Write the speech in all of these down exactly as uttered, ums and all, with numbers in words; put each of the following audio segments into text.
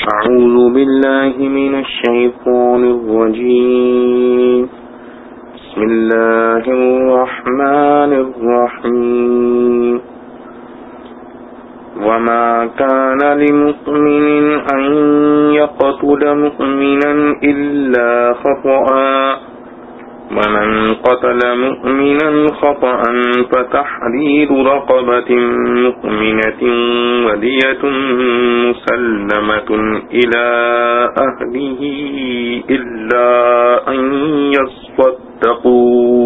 أعوذ بالله من الشيطان الرجيم بسم الله الرحمن الرحيم وما كان لمؤمن أن يقتل مؤمنا إلا خطأ ومن قتل مؤمنا خطأ فتحرير رقبة مؤمنة ودية مسلمة إلى أهله إلا أن يصدقوا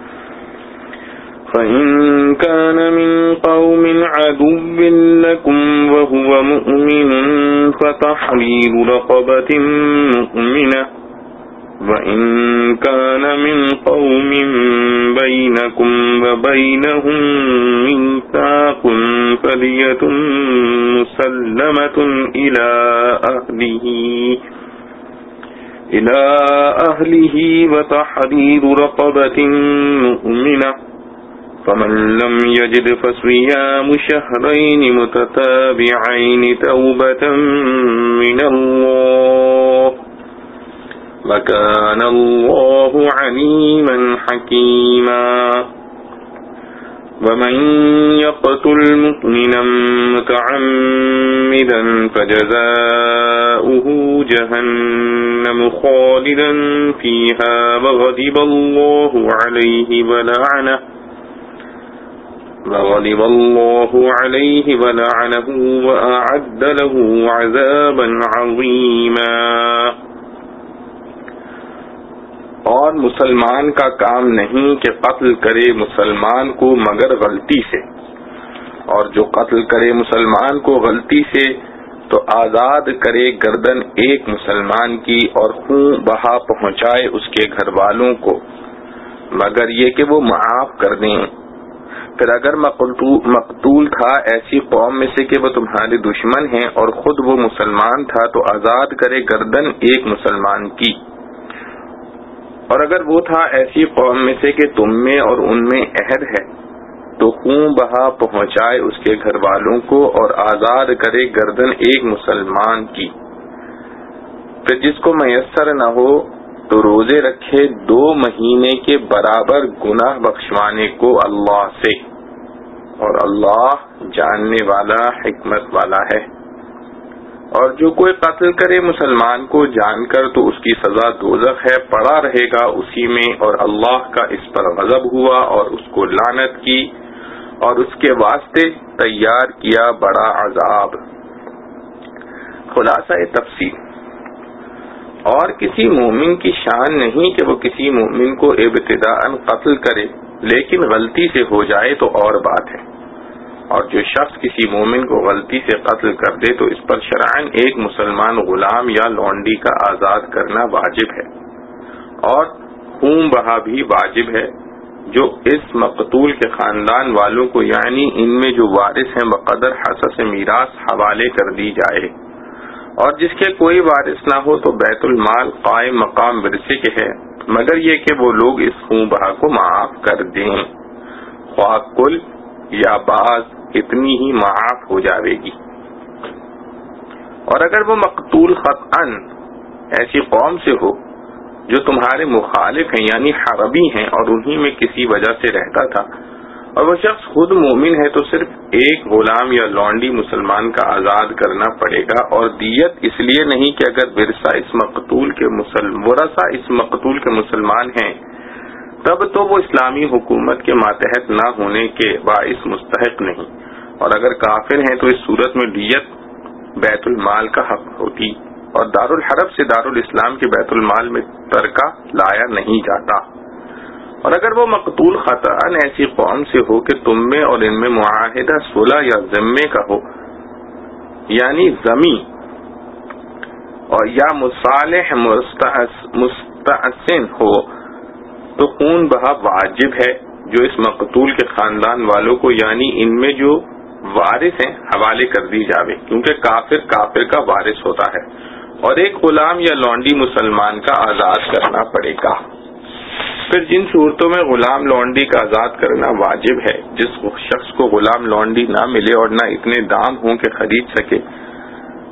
فإن كان من قوم عدو لكم وهو مؤمن فتحرير رقبة مؤمنة وَإِن كَانَ مِن قَوْمٍ بَيْنَكُمْ وَبَيْنَهُم مِّيثَاقٌ فَدِيَةٌ مُّسَلَّمَةٌ إِلَىٰ أَهْلِهِ إِلَىٰ أَهْلِهِ وَتَحْرِيرُ رَقَبَةٍ مُّؤْمِنَةٍ فَمَن لَّمْ يَجِدْ فَصِيَامُ شَهْرَيْنِ مُتَتَابِعَيْنِ تَوْبَةً مِّنَ اللَّهِ وَكَانَ اللَّهُ عَلِيمًا حَكِيمًا وَمَن يَقْتُلْ مُؤْمِنًا مُّتَعَمِّدًا فَجَزَاؤُهُ جَهَنَّمُ خَالِدًا فِيهَا وَغَضِبَ اللَّهُ عَلَيْهِ وَلَعَنَهُ وَغَضِبَ اللَّهُ عَلَيْهِ وَلَعَنَهُ وَأَعَدَّ لَهُ عَذَابًا عَظِيمًا۔ اور مسلمان کا کام نہیں کہ قتل کرے مسلمان کو مگر غلطی سے، اور جو قتل کرے مسلمان کو غلطی سے تو آزاد کرے گردن ایک مسلمان کی اور خون بہا پہنچائے اس کے گھر والوں کو، مگر یہ کہ وہ معاف کر دیں۔ پھر اگر مقتول تھا ایسی قوم میں سے کہ وہ تمہارے دشمن ہیں اور خود وہ مسلمان تھا تو آزاد کرے گردن ایک مسلمان کی، اور اگر وہ تھا ایسی قوم میں سے کہ تم میں اور ان میں عہد ہے تو خون بہا پہنچائے اس کے گھر والوں کو اور آزاد کرے گردن ایک مسلمان کی۔ پھر جس کو میسر نہ ہو تو روزے رکھے دو مہینے کے برابر گناہ بخشوانے کو اللہ سے، اور اللہ جاننے والا حکمت والا ہے۔ اور جو کوئی قتل کرے مسلمان کو جان کر تو اس کی سزا دوزخ ہے، پڑا رہے گا اسی میں، اور اللہ کا اس پر غضب ہوا اور اس کو لعنت کی اور اس کے واسطے تیار کیا بڑا عذاب۔ خلاصہ تفسیر، اور کسی مومن کی شان نہیں کہ وہ کسی مومن کو ابتداءً قتل کرے، لیکن غلطی سے ہو جائے تو اور بات ہے، اور جو شخص کسی مومن کو غلطی سے قتل کر دے تو اس پر شرعاً ایک مسلمان غلام یا لونڈی کا آزاد کرنا واجب ہے، اور خون بہا بھی واجب ہے، جو اس مقتول کے خاندان والوں کو یعنی ان میں جو وارث ہیں بقدر حصص میراث حوالے کر دی جائے، اور جس کے کوئی وارث نہ ہو تو بیت المال قائم مقام ورثے کے ہے، مگر یہ کہ وہ لوگ اس خون بہا کو معاف کر دیں، خواہ کل یا بعض اتنی ہی معاف ہو جاوے گی۔ اور اگر وہ مقتول خطأً ایسی قوم سے ہو جو تمہارے مخالف ہیں یعنی حربی ہیں اور انہی میں کسی وجہ سے رہتا تھا، اور وہ شخص خود مومن ہے تو صرف ایک غلام یا لونڈی مسلمان کا آزاد کرنا پڑے گا، اور دیت اس لیے نہیں کہ اگر ورثہ اس مقتول کے مسلم ورثہ اس مقتول کے مسلمان ہیں تب تو وہ اسلامی حکومت کے ماتحت نہ ہونے کے باعث مستحق نہیں، اور اگر کافر ہیں تو اس صورت میں دیت بیت المال کا حق ہوتی، اور دارالحرب سے دارالاسلام کے بیت المال میں ترکہ لایا نہیں جاتا۔ اور اگر وہ مقتول خطأً ایسی قوم سے ہو کہ تم میں اور ان میں معاہدہ صلح یا ذمے کا ہو یعنی ذمی اور یا مصالح مستحسن ہو تو خون بہا واجب ہے، جو اس مقتول کے خاندان والوں کو یعنی ان میں جو وارث ہیں حوالے کر دی جاوے، کیونکہ کافر کافر کا وارث ہوتا ہے، اور ایک غلام یا لونڈی مسلمان کا آزاد کرنا پڑے گا۔ پھر جن صورتوں میں غلام لونڈی کا آزاد کرنا واجب ہے، جس شخص کو غلام لونڈی نہ ملے اور نہ اتنے دام ہوں کہ خرید سکے،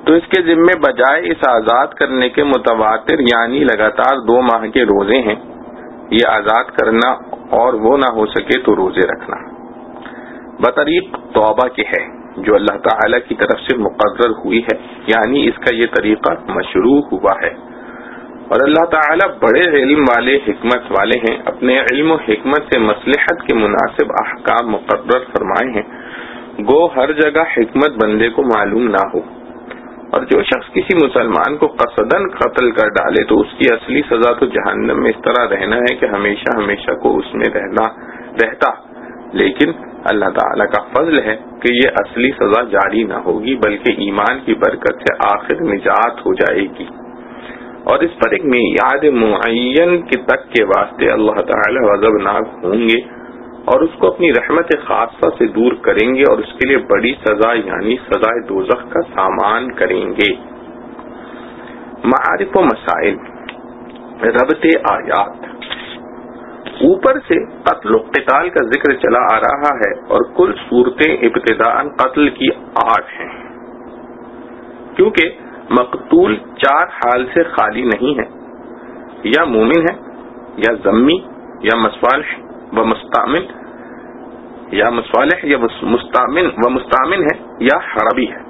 تو اس کے ذمے بجائے اس آزاد کرنے کے متواتر یعنی لگاتار دو ماہ کے روزے ہیں، یہ آزاد کرنا اور وہ نہ ہو سکے تو روزے رکھنا بطریق توبہ کے ہے جو اللہ تعالی کی طرف سے مقرر ہوئی ہے، یعنی اس کا یہ طریقہ مشروع ہوا ہے۔ اور اللہ تعالی بڑے علم والے حکمت والے ہیں، اپنے علم و حکمت سے مصلحت کے مناسب احکام مقرر فرمائے ہیں، گو ہر جگہ حکمت بندے کو معلوم نہ ہو۔ اور جو شخص کسی مسلمان کو قصدن قتل کر ڈالے تو اس کی اصلی سزا تو جہنم میں اس طرح رہنا ہے کہ ہمیشہ ہمیشہ کو اس میں رہنا رہتا، لیکن اللہ تعالیٰ کا فضل ہے کہ یہ اصلی سزا جاری نہ ہوگی بلکہ ایمان کی برکت سے آخر نجات ہو جائے گی۔ اور اس پر ایک میعاد معین کے تک کے واسطے اللہ تعالیٰ غضبناک ہوں گے اور اس کو اپنی رحمت خاصہ سے دور کریں گے اور اس کے لیے بڑی سزا یعنی سزائے دوزخ کا سامان کریں گے۔ معارف و مسائل، ربط آیات۔ اوپر سے قتل و قتال کا ذکر چلا آ رہا ہے اور کل صورتیں ابتداءً قتل کی آٹھ ہیں، کیونکہ مقتول چار حال سے خالی نہیں ہے، یا مومن ہے، یا ذمی، یا مصالح و مستامن، یا مصالح یا مستامن و مستامن ہے، یا حربی ہے۔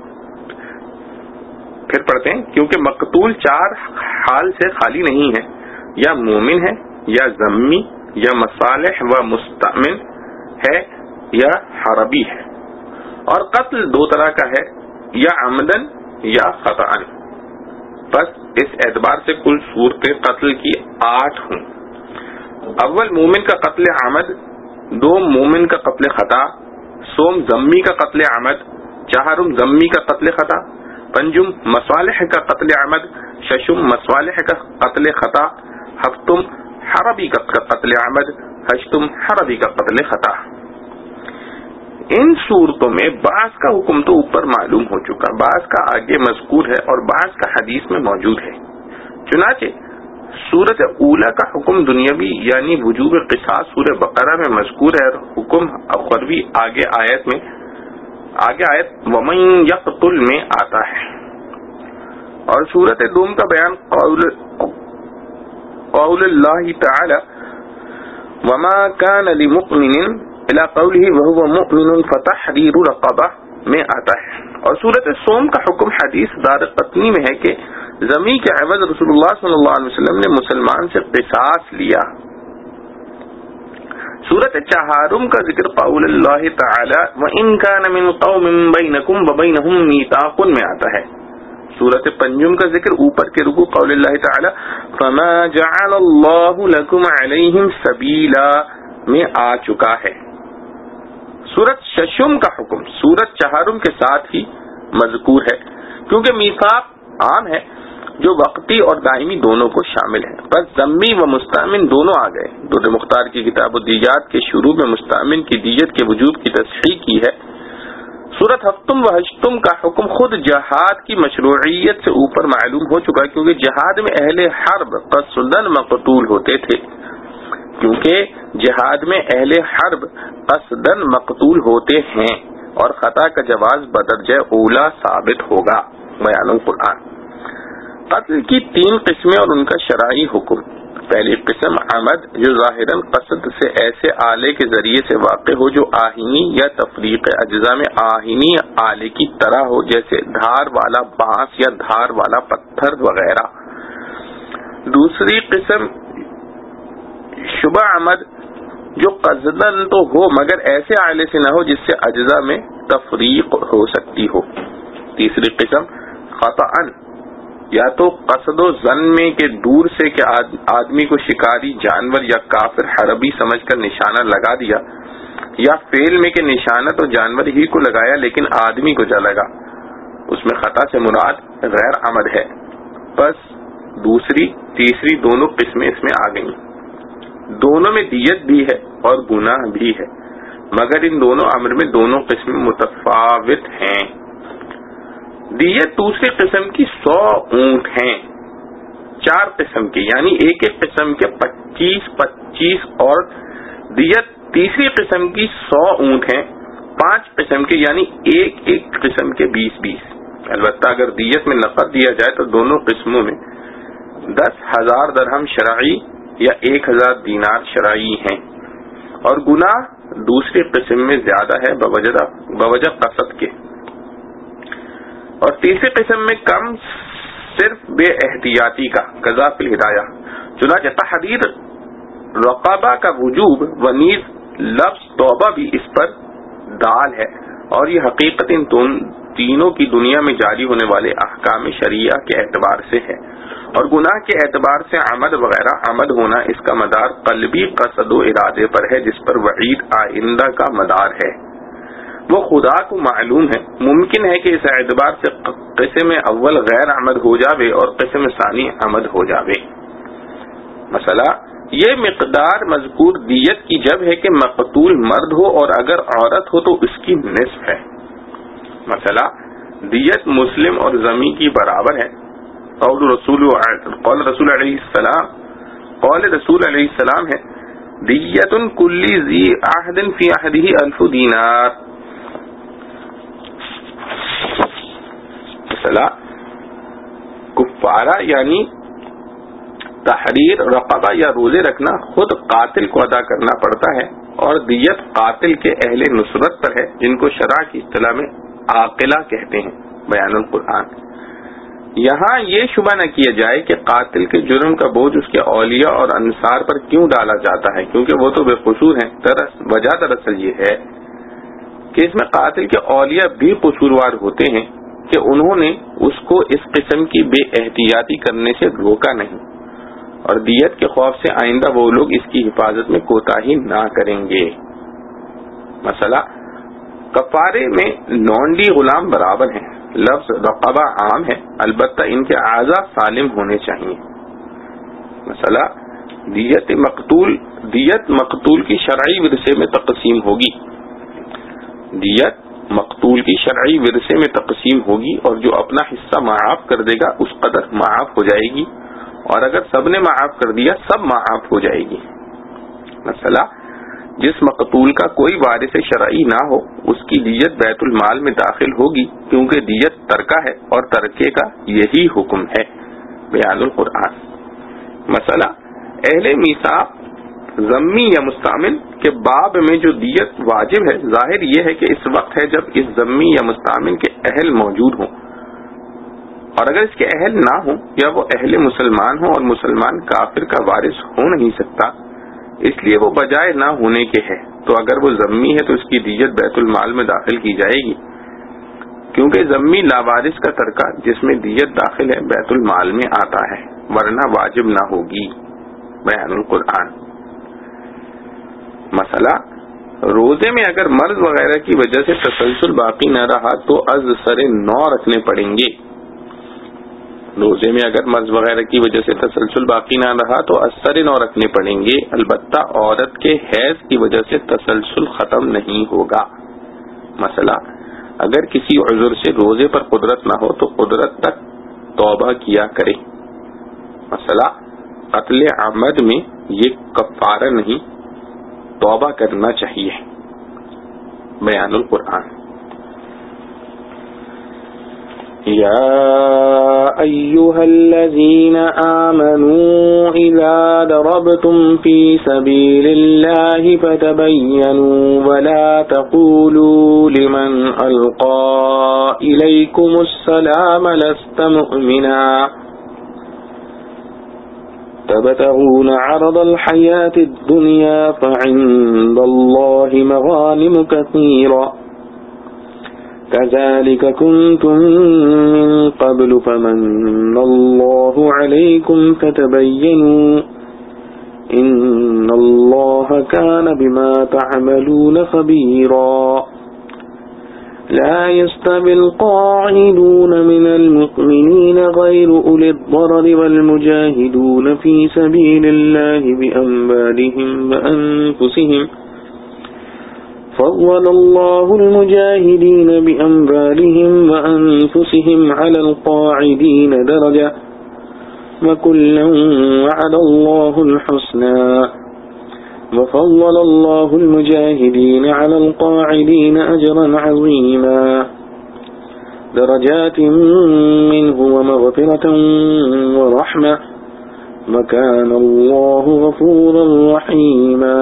پھر پڑھتے ہیں، کیونکہ مقتول چار حال سے خالی نہیں ہے، یا مومن ہے، یا ذمی، یا مصالح و مستامن ہے، یا حربی ہے۔ اور قتل دو طرح کا ہے، یا عمدن یا خطأً۔ بس اس اعتبار سے کل صورتیں قتل کی آٹھ ہوں۔ اول مومن کا قتل عمد، دو مومن کا قتل خطا، سوم ذمی کا قتل عمد، چہارم ذمی کا قتل خطا، پنجم مصالح کا قتل عمد، ششم مصالح کا قتل خطا، ہفتم حربی کا قتل عمد، ہشتم حربی کا قتل خطا۔ ان صورتوں میں بعض کا حکم تو اوپر معلوم ہو چکا، بعض کا آگے مذکور ہے اور بعض کا حدیث میں موجود ہے۔ چنانچہ سورت اولا کا حکم دنیاوی یعنی وجوب قصاص سورہ بقرہ میں مذکور ہے اور حکم اخروی آگے آیت میں آگے آیت ومن یقتل میں آتا ہے۔ اور سورت دوم کا بیان قول قول اللہ تعالی وما كان لمؤمن الى قوله وهو مؤمن فتحرير رقبہ میں آتا ہے۔ اور سورت سوم کا حکم حدیث دار قطنی میں ہے کہ زمین کے عوض رسول اللہ صلی اللہ علیہ وسلم نے مسلمان سے قصاص لیا۔ سورت چہارم کا ذکر قول اللہ تعالی وَإِن كَانَ مِن قَوْمٍ بَيْنَكُمْ وَبَيْنَهُمْ مِيثَاقٌ میں آتا ہے۔ سورت پنجم کا ذکر اوپر کے رکوع قول اللہ تعالی فَمَا جَعَلَ اللَّهُ لَكُمْ عَلَيْهِمْ سَبِيلًا میں آ چکا ہے۔ سورت ششم کا حکم سورت چہارم کے ساتھ ہی مذکور ہے، کیونکہ میثاق عام ہے جو وقتی اور دائمی دونوں کو شامل ہے۔ بس ذمی و مستامن دونوں آ گئے۔ در مختار کی کتاب الدیات کے شروع میں مستامن کی دیت کے وجوب کی تصحیح کی ہے۔ سورت ہفتم و ہشتم کا حکم خود جہاد کی مشروعیت سے اوپر معلوم ہو چکا، کیونکہ جہاد میں اہل حرب قصدن مقتول ہوتے تھے کیونکہ جہاد میں اہل حرب قصدن مقتول ہوتے ہیں اور خطا کا جواز بدرجہ اولا ثابت ہوگا۔ بیان القرآن۔ قتل کی تین قسمیں اور ان کا شرعی حکم۔ پہلی قسم عمد، جو ظاہراً قصد سے ایسے آلے کے ذریعے سے واقع ہو جو آہینی یا تفریق اجزاء میں آہینی آلے کی طرح ہو، جیسے دھار والا بانس یا دھار والا پتھر وغیرہ۔ دوسری قسم شبہ عمد، جو قصدن تو ہو مگر ایسے آلے سے نہ ہو جس سے اجزاء میں تفریق ہو سکتی ہو۔ تیسری قسم خطأً، یا تو قصد و ظن میں کہ دور سے کہ آدمی کو شکاری جانور یا کافر حربی سمجھ کر نشانہ لگا دیا، یا فعل میں کہ نشانہ تو جانور ہی کو لگایا لیکن آدمی کو جا لگا، اس میں خطا سے مراد غیر عمد ہے۔ بس دوسری تیسری دونوں قسمیں اس میں آ گئیں۔ دونوں میں دیت بھی ہے اور گناہ بھی ہے، مگر ان دونوں امر میں دونوں قسمیں متفاوت ہیں۔ دیت دوسری قسم کی سو اونٹ ہیں، چار قسم کی یعنی ایک ایک قسم کے پچیس پچیس، اور دیت تیسری قسم کی سو اونٹ ہیں، پانچ قسم کے یعنی ایک ایک قسم کے بیس بیس۔ البتہ اگر دیت میں نقد دیا جائے تو دونوں قسموں میں دس ہزار درہم شرعی یا ایک ہزار دینار شرعی ہیں، اور گناہ دوسری قسم میں زیادہ ہے بوجہ بوجہ قصد کے، اور تیسری قسم میں کم صرف بے احتیاطی کا، قضا فی الہدایہ۔ چنانچہ تحریر رقبہ کا وجوب و نیز لفظ توبہ بھی اس پر دال ہے، اور یہ حقیقت ان تینوں کی دنیا میں جاری ہونے والے احکام شرعیہ کے اعتبار سے ہے، اور گناہ کے اعتبار سے عمد وغیرہ عمد ہونا اس کا مدار قلبی قصد و ارادے پر ہے، جس پر وعید آئندہ کا مدار ہے۔ وہ خدا کو معلوم ہے، ممکن ہے کہ اس اعتبار سے قسم اول غیر عمد ہو جاوے اور قسم ثانی عمد ہو جاوے۔ مسئلہ یہ مقدار مذکور دیت کی جب ہے کہ مقتول مرد ہو اور اگر عورت ہو تو اس کی نصف ہے۔ مسئلہ دیت مسلم اور ذمی کی برابر ہے۔ قول رسول قول رسول علیہ السلام قول رسول علیہ السلام ہے دیت کلی ذی عہد فی عہدہ الف دینار۔ مسئلہ کفارہ یعنی تحریر رقبہ یا روزے رکھنا خود قاتل کو ادا کرنا پڑتا ہے، اور دیت قاتل کے اہل نصرت پر ہے، جن کو شرع کی اصطلاح میں عاقلہ کہتے ہیں۔ بیان القرآن۔ یہاں یہ شبہ نہ کیا جائے کہ قاتل کے جرم کا بوجھ اس کے اولیاء اور انصار پر کیوں ڈالا جاتا ہے، کیونکہ وہ تو بے قصور ہیں۔ وجہ دراصل یہ ہے کہ اس میں قاتل کے اولیاء بھی قصوروار ہوتے ہیں کہ انہوں نے اس کو اس قسم کی بے احتیاطی کرنے سے روکا نہیں، اور دیت کے خوف سے آئندہ وہ لوگ اس کی حفاظت میں کوتاہی نہ کریں گے۔ مسئلہ کفارے میں لونڈی غلام برابر ہیں۔ لفظ رقبہ عام ہے، البتہ ان کے اعضاء سالم ہونے چاہیے۔ مسئلہ دیت مقتول دیت مقتول کی شرعی ورثے میں تقسیم ہوگی دیت مقتول کی شرعی ورثے میں تقسیم ہوگی اور جو اپنا حصہ معاف کر دے گا اس قدر معاف ہو جائے گی، اور اگر سب نے معاف کر دیا سب معاف ہو جائے گی۔ مسئلہ جس مقتول کا کوئی وارث شرعی نہ ہو اس کی دیت بیت المال میں داخل ہوگی، کیونکہ دیت ترکہ ہے اور ترکے کا یہی حکم ہے۔ بیان القرآن۔ مسئلہ اہل میثاق ذمی یا مستعمل کے باب میں جو دیت واجب ہے، ظاہر یہ ہے کہ اس وقت ہے جب اس ذمی یا مستعمل کے اہل موجود ہوں، اور اگر اس کے اہل نہ ہوں یا وہ اہل مسلمان ہوں اور مسلمان کافر کا وارث ہو نہیں سکتا، اس لیے وہ بجائے نہ ہونے کے ہے، تو اگر وہ ذمی ہے تو اس کی دیت بیت المال میں داخل کی جائے گی، کیونکہ ذمی لاوارث کا ترکہ جس میں دیت داخل ہے بیت المال میں آتا ہے، ورنہ واجب نہ ہوگی۔ بیان القرآن۔ مسئلہ روزے میں اگر مرض وغیرہ کی وجہ سے تسلسل باقی نہ رہا تو از سر نو رکھنے پڑیں گے۔ روزے میں اگر مرض وغیرہ کی وجہ سے تسلسل باقی نہ رہا تو اثر نو رکھنے پڑیں گے، البتہ عورت کے حیض کی وجہ سے تسلسل ختم نہیں ہوگا۔ مسئلہ اگر کسی عذر سے روزے پر قدرت نہ ہو تو قدرت تک توبہ کیا کرے۔ مسئلہ قتل عمد میں یہ کفارہ نہیں، توبہ کرنا چاہیے۔ بیان القرآن۔ یا ایہا الذین آمنوا اذا ضربتم فی سبیل اللہ فتبینوا ولا تقولوا لمن القى الیکم السلام لست مؤمنا تبتغون عرض الحیاة الدنیا فعند اللہ مغانم کثیرہ كذلك كنتم من قبل فمن الله عليكم فتبينوا إن الله كان بما تعملون خبيرا لا يستوي القاعدون من المؤمنين غير أولي الضرر والمجاهدون في سبيل الله بأموالهم وأنفسهم فضل الله المجاهدين بأموالهم وأنفسهم على القاعدين درجة وكلا وعد الله الحسنى وفضل الله المجاهدين على القاعدين أجرا عظيما درجات منه ومغفرة ورحمة وكان الله غفورا رحيما۔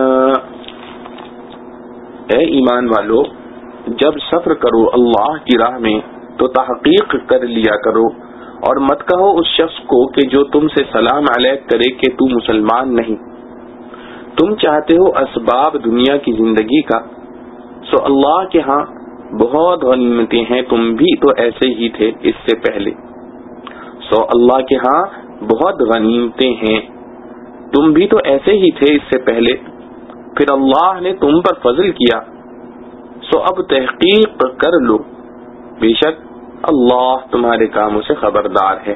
اے ایمان والو، جب سفر کرو اللہ کی راہ میں تو تحقیق کر لیا کرو، اور مت کہو اس شخص کو کہ جو تم سے سلام علیک کرے کہ تو مسلمان نہیں۔ تم چاہتے ہو اسباب دنیا کی زندگی کا، سو اللہ کے ہاں بہت غنیمتیں ہیں، تم بھی تو ایسے ہی تھے اس سے پہلے۔ سو اللہ کے ہاں بہت غنیمتیں ہیں، تم بھی تو ایسے ہی تھے اس سے پہلے، پھر اللہ نے تم پر فضل کیا، سو اب تحقیق کر لو، بے شک اللہ تمہارے کاموں سے خبردار ہے۔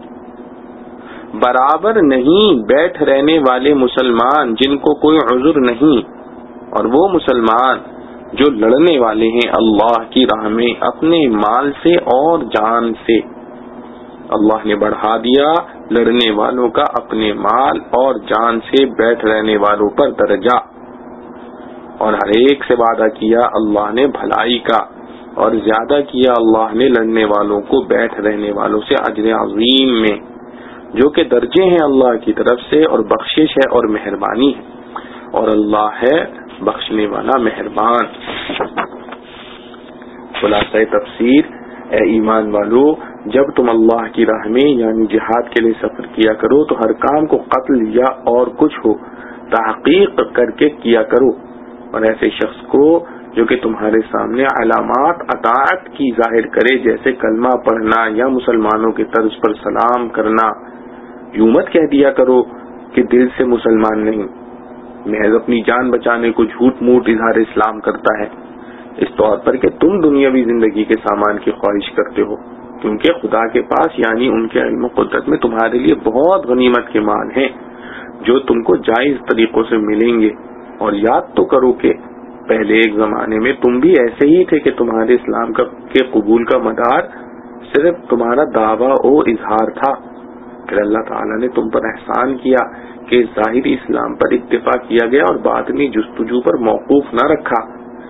برابر نہیں بیٹھ رہنے والے مسلمان جن کو کوئی عذر نہیں، اور وہ مسلمان جو لڑنے والے ہیں اللہ کی راہ میں اپنے مال سے اور جان سے۔ اللہ نے بڑھا دیا لڑنے والوں کا اپنے مال اور جان سے بیٹھ رہنے والوں پر درجہ، اور ہر ایک سے وعدہ کیا اللہ نے بھلائی کا، اور زیادہ کیا اللہ نے لڑنے والوں کو بیٹھ رہنے والوں سے اجر عظیم میں، جو کہ درجے ہیں اللہ کی طرف سے، اور بخشش ہے اور مہربانی ہے، اور اللہ ہے بخشنے والا مہربان۔ خلاصہ تفسیر، اے ایمان والو، جب تم اللہ کی راہ میں یعنی جہاد کے لیے سفر کیا کرو تو ہر کام کو قتل یا اور کچھ ہو تحقیق کر کے کیا کرو، اور ایسے شخص کو جو کہ تمہارے سامنے علامات اطاعت کی ظاہر کرے، جیسے کلمہ پڑھنا یا مسلمانوں کے طرز پر سلام کرنا، یوں مت کہہ دیا کرو کہ دل سے مسلمان نہیں، محض اپنی جان بچانے کو جھوٹ موٹ اظہار اسلام کرتا ہے، اس طور پر کہ تم دنیاوی زندگی کے سامان کی خواہش کرتے ہو، کیونکہ خدا کے پاس یعنی ان کے علم و قدرت میں تمہارے لیے بہت غنیمت کے مال ہیں جو تم کو جائز طریقوں سے ملیں گے۔ اور یاد تو کرو کہ پہلے ایک زمانے میں تم بھی ایسے ہی تھے کہ تمہارے اسلام کا کے قبول کا مدار صرف تمہارا دعویٰ و اظہار تھا، پھر اللہ تعالیٰ نے تم پر احسان کیا کہ ظاہری اسلام پر اکتفا کیا گیا اور باطنی جستجو پر موقوف نہ رکھا۔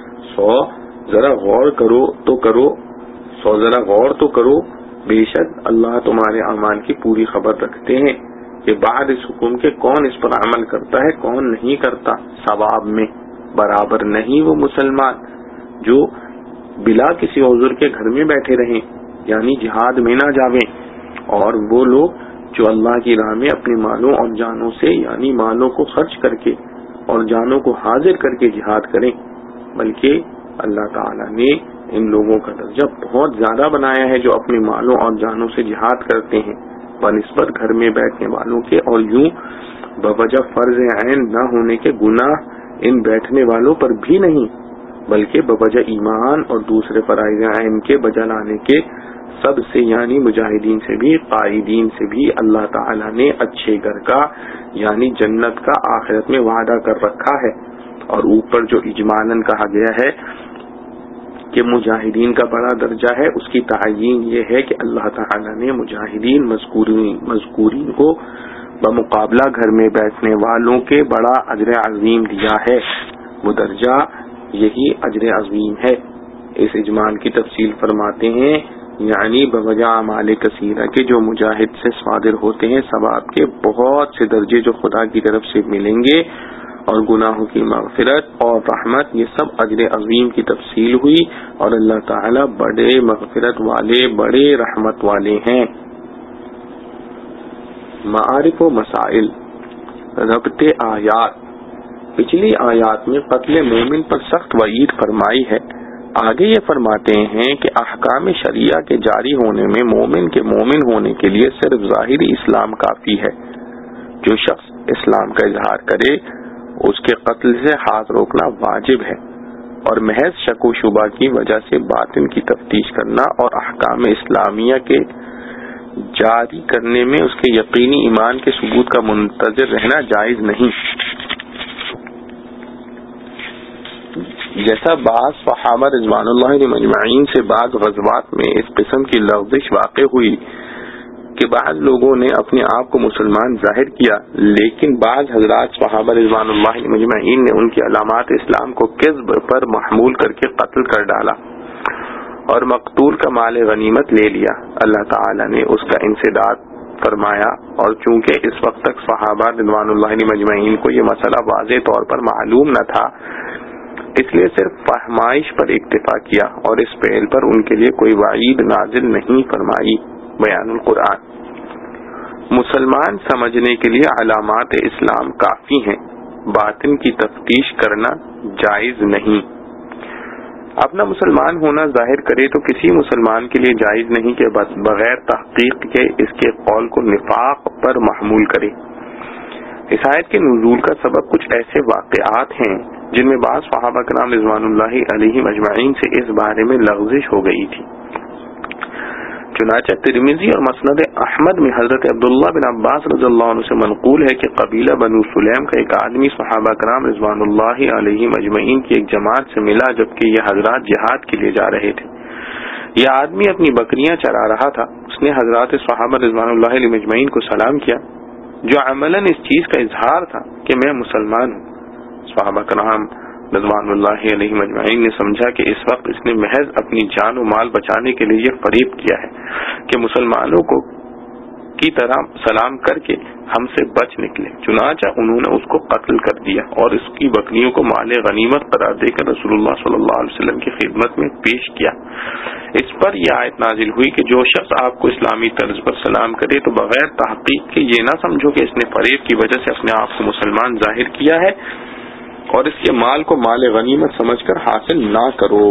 سو ذرا غور کرو تو کرو سو ذرا غور تو کرو بے شک اللہ تمہارے اعمال کی پوری خبر رکھتے ہیں کہ بعد اس حکم کے کون اس پر عمل کرتا ہے کون نہیں کرتا۔ ثواب میں برابر نہیں وہ مسلمان جو بلا کسی عذر کے گھر میں بیٹھے رہیں یعنی جہاد میں نہ جاویں، اور وہ لوگ جو اللہ کی راہ میں اپنے مالوں اور جانوں سے یعنی مالوں کو خرچ کر کے اور جانوں کو حاضر کر کے جہاد کریں، بلکہ اللہ تعالیٰ نے ان لوگوں کا درجہ بہت زیادہ بنایا ہے جو اپنے مالوں اور جانوں سے جہاد کرتے ہیں بنسبت گھر میں بیٹھنے والوں کے، اور یوں بوجہ فرض عین نہ ہونے کے گناہ ان بیٹھنے والوں پر بھی نہیں، بلکہ بوجہ ایمان اور دوسرے فرائض عین کے بجا لانے کے سب سے یعنی مجاہدین سے بھی قائدین سے بھی اللہ تعالیٰ نے اچھے گھر کا یعنی جنت کا آخرت میں وعدہ کر رکھا ہے۔ اور اوپر جو اجمالاً کہا گیا ہے کہ مجاہدین کا بڑا درجہ ہے، اس کی تعیین یہ ہے کہ اللہ تعالیٰ نے مجاہدین مذکورین مذکورین کو بمقابلہ گھر میں بیٹھنے والوں کے بڑا اجر عظیم دیا ہے، وہ درجہ یہی اجر عظیم ہے۔ اس اجمال کی تفصیل فرماتے ہیں یعنی بوجہ اعمال کثیرہ کے جو مجاہد سے صادر ہوتے ہیں ثواب کے بہت سے درجے جو خدا کی طرف سے ملیں گے، اور گناہوں کی مغفرت اور رحمت، یہ سب اجر عظیم کی تفصیل ہوئی، اور اللہ تعالیٰ بڑے مغفرت والے بڑے رحمت والے ہیں۔ معارف و مسائل، ربط آیات۔ پچھلی آیات میں قتل مومن پر سخت وعید فرمائی ہے، آگے یہ فرماتے ہیں کہ احکام شریعہ کے جاری ہونے میں مومن کے مومن ہونے کے لیے صرف ظاہری اسلام کافی ہے۔ جو شخص اسلام کا اظہار کرے اس کے قتل سے ہاتھ روکنا واجب ہے، اور محض شک و شبہ کی وجہ سے باطن کی تفتیش کرنا اور احکام اسلامیہ کے جاری کرنے میں اس کے یقینی ایمان کے ثبوت کا منتظر رہنا جائز نہیں۔ جیسا بعض صحابہ رضوان اللہ علیہم اجمعین سے بعض غزوات میں اس قسم کی لغزش واقع ہوئی کہ بعض لوگوں نے اپنے آپ کو مسلمان ظاہر کیا، لیکن بعض حضرات صحابہ رضوان اللہ علیہم اجمعین نے ان کی علامات اسلام کو کذب پر محمول کر کے قتل کر ڈالا، اور مقتول کا مال غنیمت لے لیا، اللہ تعالی نے اس کا انسداد فرمایا، اور چونکہ اس وقت تک صحابہ رضوان اللہ علیہم اجمعین کو یہ مسئلہ واضح طور پر معلوم نہ تھا، اس لیے صرف فہمائش پر اکتفا کیا اور اس فعل پر ان کے لیے کوئی وعید نازل نہیں فرمائی۔ بیان القرآن۔ مسلمان سمجھنے کے لیے علامات اسلام کافی ہیں، باطن کی تفتیش کرنا جائز نہیں۔ اپنا مسلمان ہونا ظاہر کرے تو کسی مسلمان کے لیے جائز نہیں کہ بغیر تحقیق کے اس کے قول کو نفاق پر محمول کرے۔ اس آیت کے نزول کا سبب کچھ ایسے واقعات ہیں جن میں بعض صحابہ کرام رضوان اللہ علیہم اجمعین سے اس بارے میں لغزش ہو گئی تھی۔ چنانچہ ترمذی اور مسند احمد میں حضرت عبداللہ بن عباس رضی اللہ عنہ سے منقول ہے کہ قبیلہ بنو سلیم کا ایک آدمی صحابہ کرام رضوان اللہ علیہم اجمعین کی ایک جماعت سے ملا جبکہ یہ حضرات جہاد کے لیے جا رہے تھے۔ یہ آدمی اپنی بکریاں چرا رہا تھا۔ اس نے حضرات صحابہ رضوان اللہ علیہم اجمعین کو سلام کیا، جو عملاً اس چیز کا اظہار تھا کہ میں مسلمان ہوں۔ صحابہ کرام رضوان اللہ علیہ مجمعین نے سمجھا کہ اس وقت اس نے محض اپنی جان و مال بچانے کے لیے یہ فریب کیا ہے کہ مسلمانوں کو کی طرح سلام کر کے ہم سے بچ نکلے، چنانچہ انہوں نے اس کو قتل کر دیا اور اس کی بکریوں کو مال غنیمت قرار دے کر رسول اللہ صلی اللہ علیہ وسلم کی خدمت میں پیش کیا۔ اس پر یہ آیت نازل ہوئی کہ جو شخص آپ کو اسلامی طرز پر سلام کرے تو بغیر تحقیق کے یہ نہ سمجھو کہ اس نے فریب کی وجہ سے اپنے آپ کو مسلمان ظاہر کیا ہے اور اس کے مال کو مال غنیمت سمجھ کر حاصل نہ کرو۔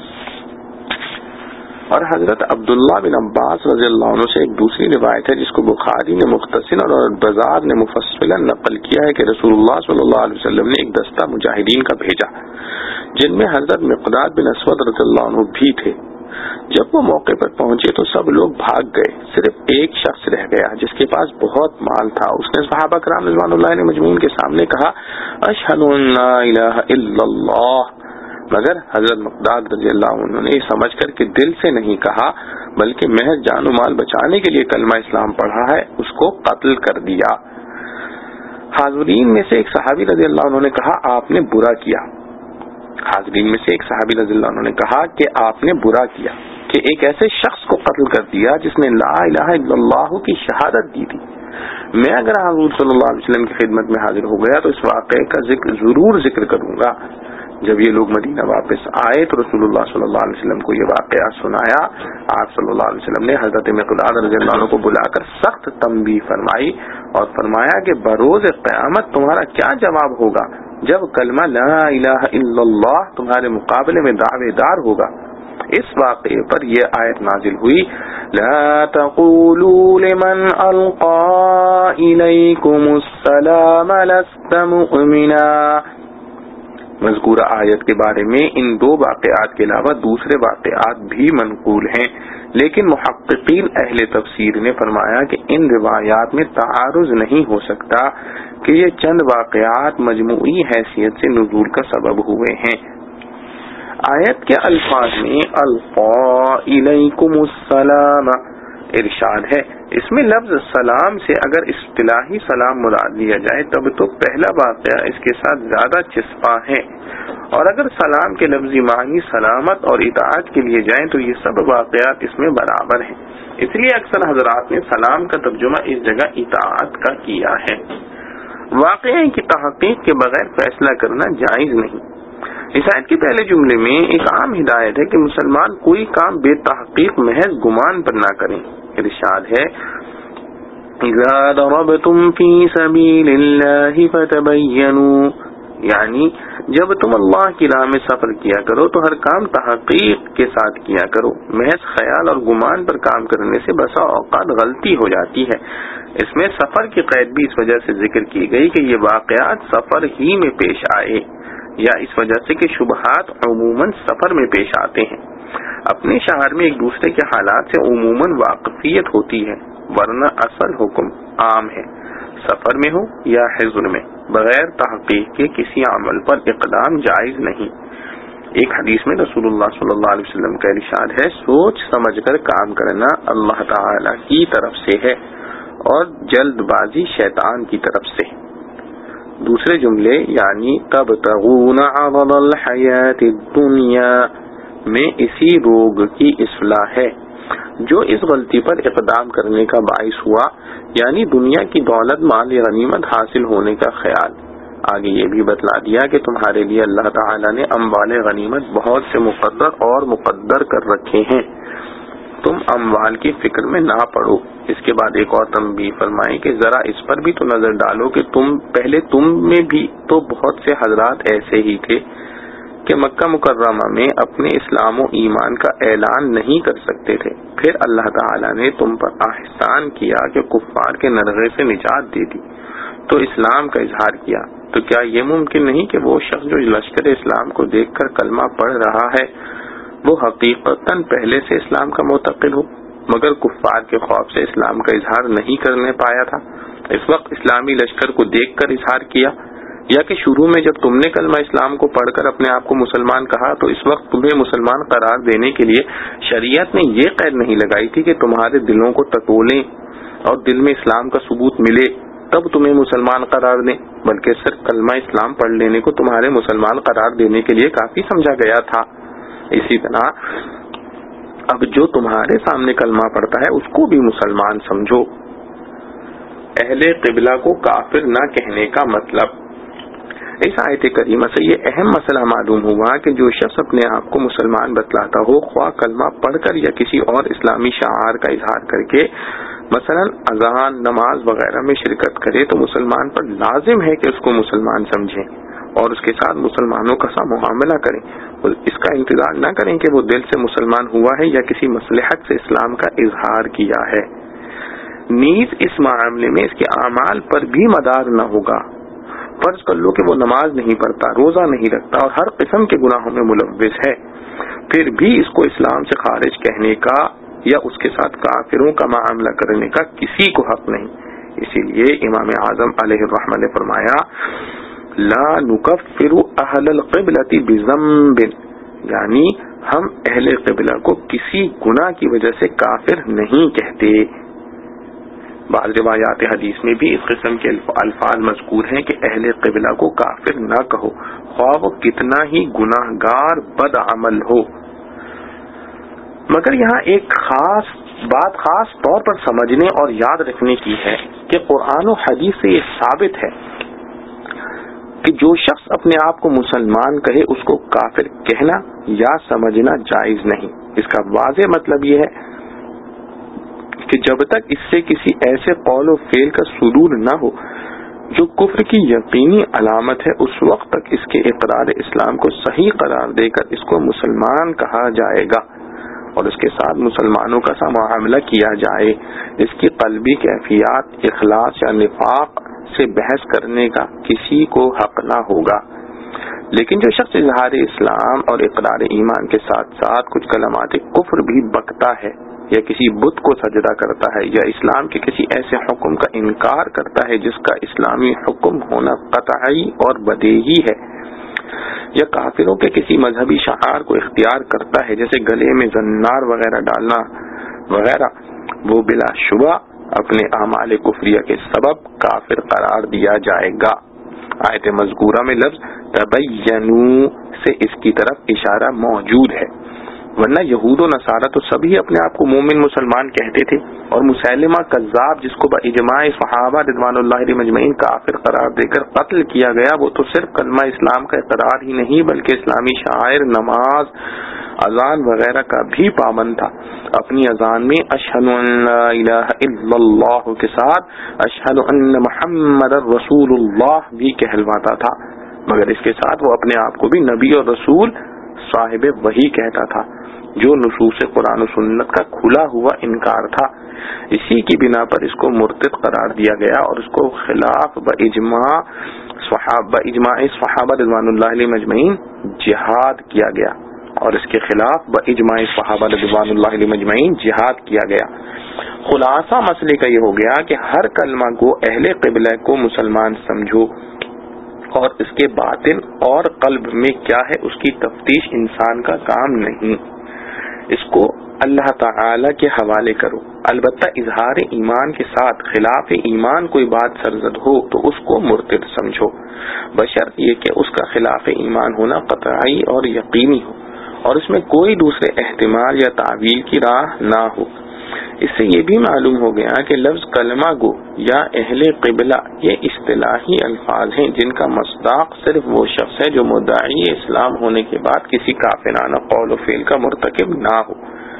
اور حضرت عبداللہ بن عباس رضی اللہ عنہ سے ایک دوسری روایت ہے جس کو بخاری نے مختصر اور بزار نے مفصلا نقل کیا ہے کہ رسول اللہ صلی اللہ علیہ وسلم نے ایک دستہ مجاہدین کا بھیجا جن میں حضرت مقداد بن اسود رضی اللہ عنہ بھی تھے۔ جب وہ موقع پر پہنچے تو سب لوگ بھاگ گئے، صرف ایک شخص رہ گیا جس کے پاس بہت مال تھا۔ اس نے صحابہ کرام رضوان اللہ علیہ مجمعین کے سامنے کہا اشہد ان لا الہ الا اللہ، مگر حضرت مقداد رضی اللہ عنہ نے سمجھ کر کہ دل سے نہیں کہا بلکہ محض جان و مال بچانے کے لیے کلمہ اسلام پڑھا ہے، اس کو قتل کر دیا۔ حاضرین میں سے ایک صحابی رضی اللہ عنہ نے کہا آپ نے برا کیا حاضرین میں سے ایک صحابی رضی اللہ عنہ نے کہا کہ آپ نے برا کیا کہ ایک ایسے شخص کو قتل کر دیا جس نے لا الہ الا اللہ کی شہادت دی تھی۔ میں اگر حضور صلی اللہ علیہ وسلم کی خدمت میں حاضر ہو گیا تو اس واقعے کا ذکر ضرور ذکر کروں گا۔ جب یہ لوگ مدینہ واپس آئے تو رسول اللہ صلی اللہ علیہ وسلم کو یہ واقعہ سنایا۔ آپ صلی اللہ علیہ وسلم نے حضرت مقداد رضی اللہ عنہ کو بلا کر سخت تنبیہ فرمائی اور فرمایا کہ بروز قیامت تمہارا کیا جواب ہوگا جب کلمہ لا الہ الا اللہ تمہارے مقابلے میں دعوے دار ہوگا۔ اس واقعے پر یہ آیت نازل ہوئی لا تقولوا لمن القى الیکم السلام لست مؤمنا۔ مذکورہ آیت کے بارے میں ان دو واقعات کے علاوہ دوسرے واقعات بھی منقول ہیں، لیکن محققین اہل تفسیر نے فرمایا کہ ان روایات میں تعارض نہیں ہو سکتا کہ یہ چند واقعات مجموعی حیثیت سے نزول کا سبب ہوئے ہیں۔ آیت کے الفاظ میں القى الیکم السلام ارشاد ہے، اس میں لفظ سلام سے اگر اصطلاحی سلام مراد لیا جائے تب تو پہلا واقعہ اس کے ساتھ زیادہ چسپاں ہے، اور اگر سلام کے لفظی معنی سلامت اور اطاعت کے لیے جائیں تو یہ سب واقعات اس میں برابر ہیں۔ اس لیے اکثر حضرات نے سلام کا ترجمہ اس جگہ اطاعت کا کیا ہے۔ واقعے کی تحقیق کے بغیر فیصلہ کرنا جائز نہیں۔ اس آیت کے پہلے جملے میں ایک عام ہدایت ہے کہ مسلمان کوئی کام بے تحقیق محض گمان پر نہ کریں۔ ارشاد ہے اذا ضربتم في سبيل الله فتبينوا، یعنی جب تم اللہ کی راہ میں سفر کیا کرو تو ہر کام تحقیق کے ساتھ کیا کرو، محض خیال اور گمان پر کام کرنے سے بسا اوقات غلطی ہو جاتی ہے۔ اس میں سفر کی قید بھی اس وجہ سے ذکر کی گئی کہ یہ واقعات سفر ہی میں پیش آئے، یا اس وجہ سے کہ شبہات عموماً سفر میں پیش آتے ہیں۔ اپنے شہر میں ایک دوسرے کے حالات سے عموماً واقفیت ہوتی ہے، ورنہ اصل حکم عام ہے، سفر میں ہو یا حضر میں بغیر تحقیق کے کسی عمل پر اقدام جائز نہیں۔ ایک حدیث میں رسول اللہ صلی اللہ علیہ وسلم کا ارشاد ہے سوچ سمجھ کر کام کرنا اللہ تعالی کی طرف سے ہے اور جلد بازی شیطان کی طرف سے۔ دوسرے جملے یعنی تبتغون عرض الحیات الدنیا میں اسی روگ کی اصلاح ہے جو اس غلطی پر اقدام کرنے کا باعث ہوا، یعنی دنیا کی دولت، مال غنیمت حاصل ہونے کا خیال۔ آگے یہ بھی بتلا دیا کہ تمہارے لیے اللہ تعالیٰ نے اموال غنیمت بہت سے مقرر اور مقدر کر رکھے ہیں، تم اموال کی فکر میں نہ پڑو۔ اس کے بعد ایک اور تنبیہ فرمائی کہ ذرا اس پر بھی تو نظر ڈالو کہ تم پہلے تم میں بھی تو بہت سے حضرات ایسے ہی تھے کہ مکہ مکرمہ میں اپنے اسلام و ایمان کا اعلان نہیں کر سکتے تھے، پھر اللہ تعالیٰ نے تم پر احسان کیا کہ کفار کے نرغے سے نجات دے دی تو اسلام کا اظہار کیا۔ تو کیا یہ ممکن نہیں کہ وہ شخص جو لشکر اسلام کو دیکھ کر کلمہ پڑھ رہا ہے وہ حقیقتاً پہلے سے اسلام کا معتقد ہو، مگر کفار کے خوف سے اسلام کا اظہار نہیں کرنے پایا تھا، اس وقت اسلامی لشکر کو دیکھ کر اظہار کیا؟ یا کہ شروع میں جب تم نے کلمہ اسلام کو پڑھ کر اپنے آپ کو مسلمان کہا تو اس وقت تمہیں مسلمان قرار دینے کے لیے شریعت نے یہ قید نہیں لگائی تھی کہ تمہارے دلوں کو ٹٹولیں اور دل میں اسلام کا ثبوت ملے تب تمہیں مسلمان قرار دیں، بلکہ صرف کلمہ اسلام پڑھ لینے کو تمہارے مسلمان قرار دینے کے لیے کافی سمجھا گیا تھا۔ اسی طرح اب جو تمہارے سامنے کلمہ پڑھتا ہے اس کو بھی مسلمان سمجھو۔ اہل قبلہ کو کافر نہ کہنے کا مطلب، اس آیت کریمہ سے یہ اہم مسئلہ معلوم ہوا کہ جو شخص اپنے آپ کو مسلمان بتلاتا ہو، خواہ کلمہ پڑھ کر یا کسی اور اسلامی شعار کا اظہار کر کے، مثلا اذان، نماز وغیرہ میں شرکت کرے، تو مسلمان پر لازم ہے کہ اس کو مسلمان سمجھیں اور اس کے ساتھ مسلمانوں کا سا معاملہ کریں، اس کا انتظار نہ کریں کہ وہ دل سے مسلمان ہوا ہے یا کسی مصلحت سے اسلام کا اظہار کیا ہے۔ نیز اس معاملے میں اس کے اعمال پر بھی مدار نہ ہوگا۔ فرض کر لو کہ وہ نماز نہیں پڑھتا، روزہ نہیں رکھتا اور ہر قسم کے گناہوں میں ملوث ہے، پھر بھی اس کو اسلام سے خارج کہنے کا یا اس کے ساتھ کافروں کا معاملہ کرنے کا کسی کو حق نہیں۔ اسی لیے امام اعظم علیہ الرحمہ نے فرمایا لا نکفر اہل القبلۃ بذنب، یعنی ہم اہل قبلہ کو کسی گناہ کی وجہ سے کافر نہیں کہتے۔ بعض روایات حدیث میں بھی اس قسم کے الفاظ مذکور ہیں کہ اہل قبلہ کو کافر نہ کہو، خواہ وہ کتنا ہی گناہ گار بد عمل ہو۔ مگر یہاں ایک خاص بات خاص طور پر سمجھنے اور یاد رکھنے کی ہے کہ قرآن و حدیث سے یہ ثابت ہے کہ جو شخص اپنے آپ کو مسلمان کہے اس کو کافر کہنا یا سمجھنا جائز نہیں۔ اس کا واضح مطلب یہ ہے کہ جب تک اس سے کسی ایسے قول و فعل کا صدور نہ ہو جو کفر کی یقینی علامت ہے، اس وقت تک اس کے اقرار اسلام کو صحیح قرار دے کر اس کو مسلمان کہا جائے گا اور اس کے ساتھ مسلمانوں کا سا معاملہ کیا جائے۔ اس کی قلبی کیفیات، اخلاص یا نفاق سے بحث کرنے کا کسی کو حق نہ ہوگا۔ لیکن جو شخص اظہار اسلام اور اقرار ایمان کے ساتھ ساتھ کچھ کلمات کفر بھی بکتا ہے یا کسی بت کو سجدہ کرتا ہے یا اسلام کے کسی ایسے حکم کا انکار کرتا ہے جس کا اسلامی حکم ہونا قطعی اور بدیہی ہے، یا کافروں کے کسی مذہبی شعار کو اختیار کرتا ہے جیسے گلے میں زنار وغیرہ ڈالنا وغیرہ، وہ بلا شبہ اپنے اعمال کفریہ کے سبب کافر قرار دیا جائے گا۔ آیت مذکورہ میں لفظ تبینوا سے اس کی طرف اشارہ موجود ہے، ورنہ یہود و نصارہ تو سبھی اپنے آپ کو مومن مسلمان کہتے تھے، اور مسیلمہ کذاب جس کو باجماع صحابہ رضوان اللہ علیہم اجمعین کافر قرار دے کر قتل کیا گیا، وہ تو صرف کلمہ اسلام کا اقرار ہی نہیں بلکہ اسلامی شعائر، نماز، اذان وغیرہ کا بھی پابند تھا۔ اپنی اذان میں اشہد ان لا الہ الا اللہ کے ساتھ اشہد ان محمد رسول اللہ بھی کہلواتا تھا، مگر اس کے ساتھ وہ اپنے آپ کو بھی نبی اور رسول صاحب وحی کہتا تھا، جو نصوص قرآن و سنت کا کھلا ہوا انکار تھا۔ اسی کی بنا پر اس کو مرتد قرار دیا گیا اور اس کو خلاف باجماع صحابہ اجماع صحابہ رضوان اللہ علیہم اجمعین جہاد کیا گیا اور اس کے خلاف باجماع صحابہ رضوان اللہ علیہم اجمعین جہاد کیا گیا۔ خلاصہ مسئلے کا یہ ہو گیا کہ ہر کلمہ کو اہل قبلہ کو مسلمان سمجھو اور اس کے باطن اور قلب میں کیا ہے اس کی تفتیش انسان کا کام نہیں، اس کو اللہ تعالی کے حوالے کرو۔ البتہ اظہار ایمان کے ساتھ خلاف ایمان کوئی بات سرزد ہو تو اس کو مرتد سمجھو، بشرط یہ کہ اس کا خلاف ایمان ہونا قطعی اور یقینی ہو اور اس میں کوئی دوسرے احتمال یا تعویل کی راہ نہ ہو۔ اس سے یہ بھی معلوم ہو گیا کہ لفظ کلمہ گو یا اہل قبلہ یہ اصطلاحی الفاظ ہیں جن کا مصداق صرف وہ شخص ہے جو مدعی اسلام ہونے کے بعد کسی کافرانہ قول و فعل کا مرتکب نہ ہو۔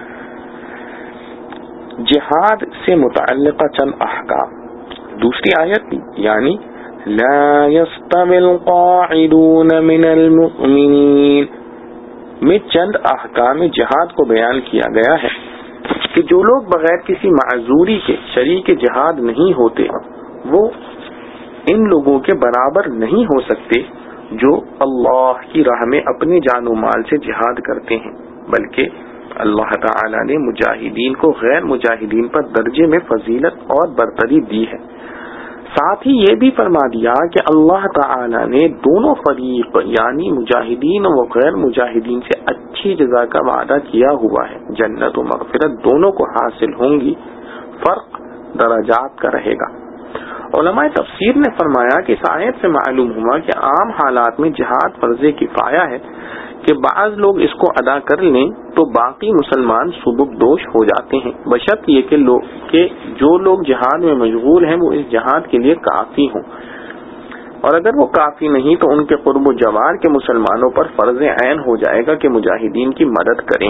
جہاد سے متعلقہ چند احکام۔ دوسری آیت یعنی لا يستوي القاعدون من المؤمنین میں چند احکام جہاد کو بیان کیا گیا ہے کہ جو لوگ بغیر کسی معذوری کے شریک جہاد نہیں ہوتے وہ ان لوگوں کے برابر نہیں ہو سکتے جو اللہ کی راہ میں اپنے جان و مال سے جہاد کرتے ہیں، بلکہ اللہ تعالی نے مجاہدین کو غیر مجاہدین پر درجے میں فضیلت اور برتری دی ہے۔ ساتھ ہی یہ بھی فرما دیا کہ اللہ تعالی نے دونوں فریق یعنی مجاہدین و غیر مجاہدین سے اچھی جزا کا وعدہ کیا ہوا ہے، جنت و مغفرت دونوں کو حاصل ہوں گی، فرق درجات کا رہے گا۔ علماء تفسیر نے فرمایا کہ اس آیت سے معلوم ہوا کہ عام حالات میں جہاد فرض کفایہ ہے کہ بعض لوگ اس کو ادا کر لیں تو باقی مسلمان سبکدوش ہو جاتے ہیں، بشرط یہ کہ, لوگ کہ جو لوگ جہاد میں مشغول ہیں وہ اس جہاد کے لیے کافی ہوں، اور اگر وہ کافی نہیں تو ان کے قرب و جوار کے مسلمانوں پر فرض عین ہو جائے گا کہ مجاہدین کی مدد کریں۔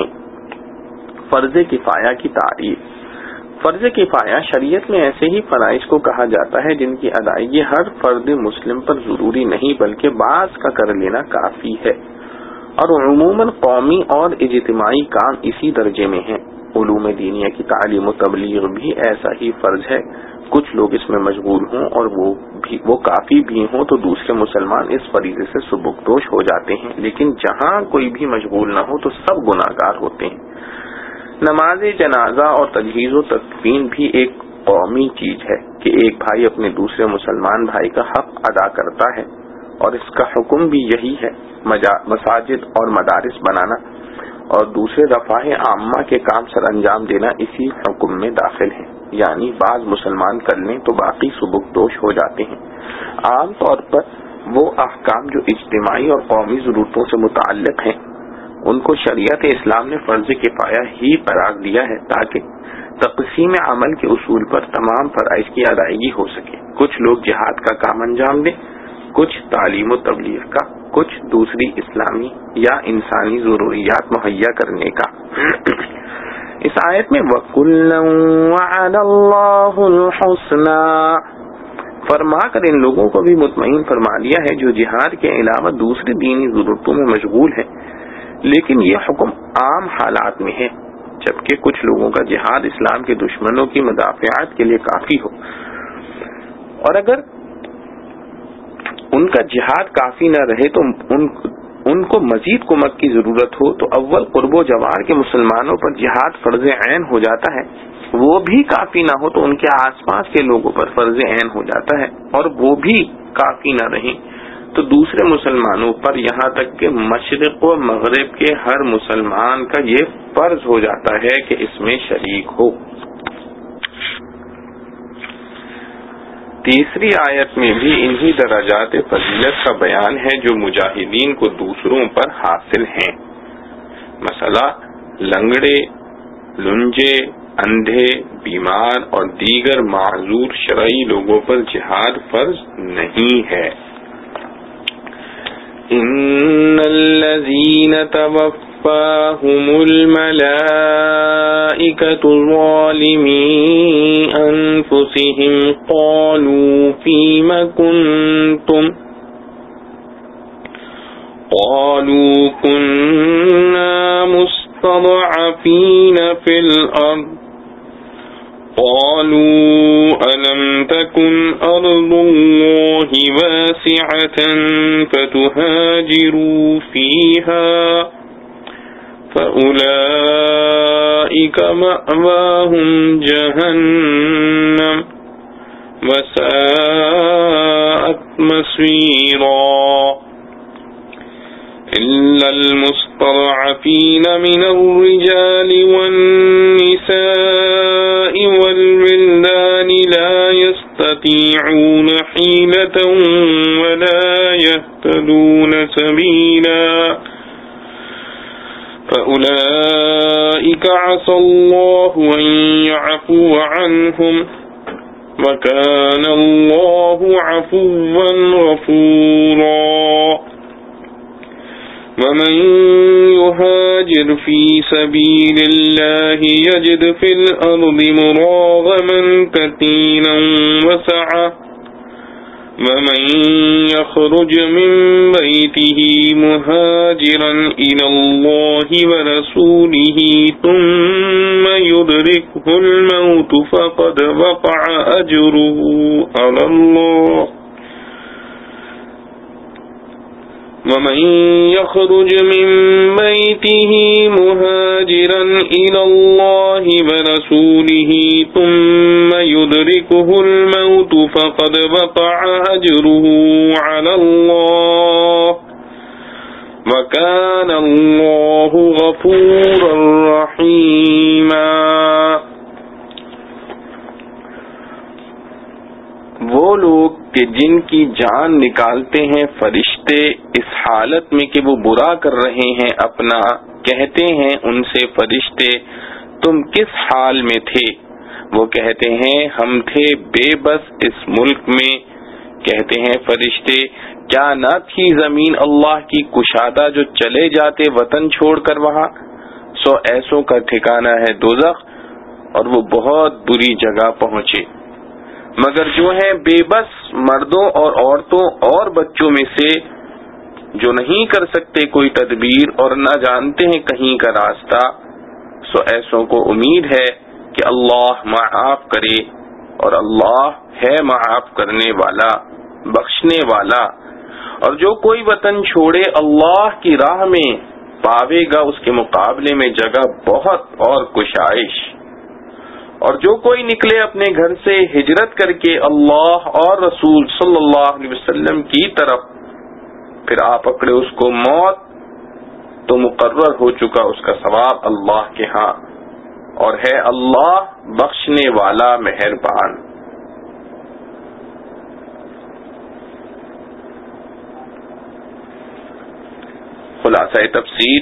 فرض کفایہ کی تعریف۔ فرض کفایہ شریعت میں ایسے ہی فرائض کو کہا جاتا ہے جن کی ادائیگی ہر فرد مسلم پر ضروری نہیں بلکہ بعض کا کر لینا کافی ہے، اور عموماً قومی اور اجتماعی کام اسی درجے میں ہیں۔ علوم دینیہ کی تعلیم و تبلیغ بھی ایسا ہی فرض ہے، کچھ لوگ اس میں مشغول ہوں اور وہ بھی وہ کافی بھی ہوں تو دوسرے مسلمان اس فریضے سے سبکدوش ہو جاتے ہیں، لیکن جہاں کوئی بھی مشغول نہ ہو تو سب گناہگار ہوتے ہیں۔ نماز جنازہ اور تجہیز و تکفین بھی ایک قومی چیز ہے کہ ایک بھائی اپنے دوسرے مسلمان بھائی کا حق ادا کرتا ہے، اور اس کا حکم بھی یہی ہے۔ مساجد اور مدارس بنانا اور دوسرے رفاہ عامہ کے کام سر انجام دینا اسی حکم میں داخل ہیں، یعنی بعض مسلمان کر لیں تو باقی سبکدوش ہو جاتے ہیں۔ عام طور پر وہ احکام جو اجتماعی اور قومی ضرورتوں سے متعلق ہیں ان کو شریعت اسلام نے فرض کفایہ ہی قرار دیا ہے تاکہ تقسیم عمل کے اصول پر تمام فرائض کی ادائیگی ہو سکے۔ کچھ لوگ جہاد کا کام انجام دیں، کچھ تعلیم و تبلیغ کا، کچھ دوسری اسلامی یا انسانی ضروریات مہیا کرنے کا۔ اس آیت میں وَكُلًّا وَعَدَ اللَّهُ الْحُسْنَى فرما کر ان لوگوں کو بھی مطمئن فرما دیا ہے جو جہاد کے علاوہ دوسری دینی ضرورتوں میں مشغول ہیں، لیکن یہ حکم عام حالات میں ہے، جبکہ کچھ لوگوں کا جہاد اسلام کے دشمنوں کی مدافعت کے لیے کافی ہو، اور اگر ان کا جہاد کافی نہ رہے تو ان ان کو مزید کمک کی ضرورت ہو تو اول قرب و جوار کے مسلمانوں پر جہاد فرض عین ہو جاتا ہے، وہ بھی کافی نہ ہو تو ان کے آس پاس کے لوگوں پر فرض عین ہو جاتا ہے، اور وہ بھی کافی نہ رہیں تو دوسرے مسلمانوں پر یہاں تک کہ مشرق و مغرب کے ہر مسلمان کا یہ فرض ہو جاتا ہے کہ اس میں شریک ہو۔ تیسری آیت میں بھی انہی درجات فضیلت کا بیان ہے جو مجاہدین کو دوسروں پر حاصل ہیں۔ مثلا لنگڑے، لنجے، اندھے، بیمار اور دیگر معذور شرعی لوگوں پر جہاد فرض نہیں ہے۔ ان الذین توفاهم الملائکۃ ظالمی انفسهم قالوا فیم کنتم قالوا كنا مستضعفین فی الارض قالوا ألم تكن أرض الله واسعة فتهاجروا فيها فأولئك مأواهم جهنم وساءت مصيرا إلا المستضعفين من الرجال والنساء والولدان لا يستطيعون حيلة ولا يهتدون سبيلا عنهم وكان الله عفوا غفورا ومن يهاجر في سبيل الله يجد في الأرض مراغما كثيرا وسعة ومن يخرج من بيته مهاجرا إلى الله ورسوله ثم يدركه الموت فقد وقع أجره على الله ومن يخرج من بيته مهاجرا إلى الله ورسوله ثم يدركه الموت فقد وقع أجره على الله وكان الله غفورا رحيما. وہ لوگ کہ جن کی جان نکالتے ہیں فرشتے اس حالت میں کہ وہ برا کر رہے ہیں اپنا، کہتے ہیں ان سے فرشتے تم کس حال میں تھے؟ وہ کہتے ہیں ہم تھے بے بس اس ملک میں. کہتے ہیں فرشتے کیا نہ تھی زمین اللہ کی کشادہ جو چلے جاتے وطن چھوڑ کر وہاں؟ سو ایسوں کا ٹھکانہ ہے دوزخ اور وہ بہت بری جگہ پہنچے. مگر جو ہیں بے بس مردوں اور عورتوں اور بچوں میں سے جو نہیں کر سکتے کوئی تدبیر اور نہ جانتے ہیں کہیں کا راستہ، سو ایسوں کو امید ہے کہ اللہ معاف کرے اور اللہ ہے معاف کرنے والا بخشنے والا. اور جو کوئی وطن چھوڑے اللہ کی راہ میں پاوے گا اس کے مقابلے میں جگہ بہت اور کشائش. اور جو کوئی نکلے اپنے گھر سے ہجرت کر کے اللہ اور رسول صلی اللہ علیہ وسلم کی طرف، پھر آ پکڑے اس کو موت، تو مقرر ہو چکا اس کا ثواب اللہ کے ہاں، اور ہے اللہ بخشنے والا مہربان. خلاصہ تفسیر،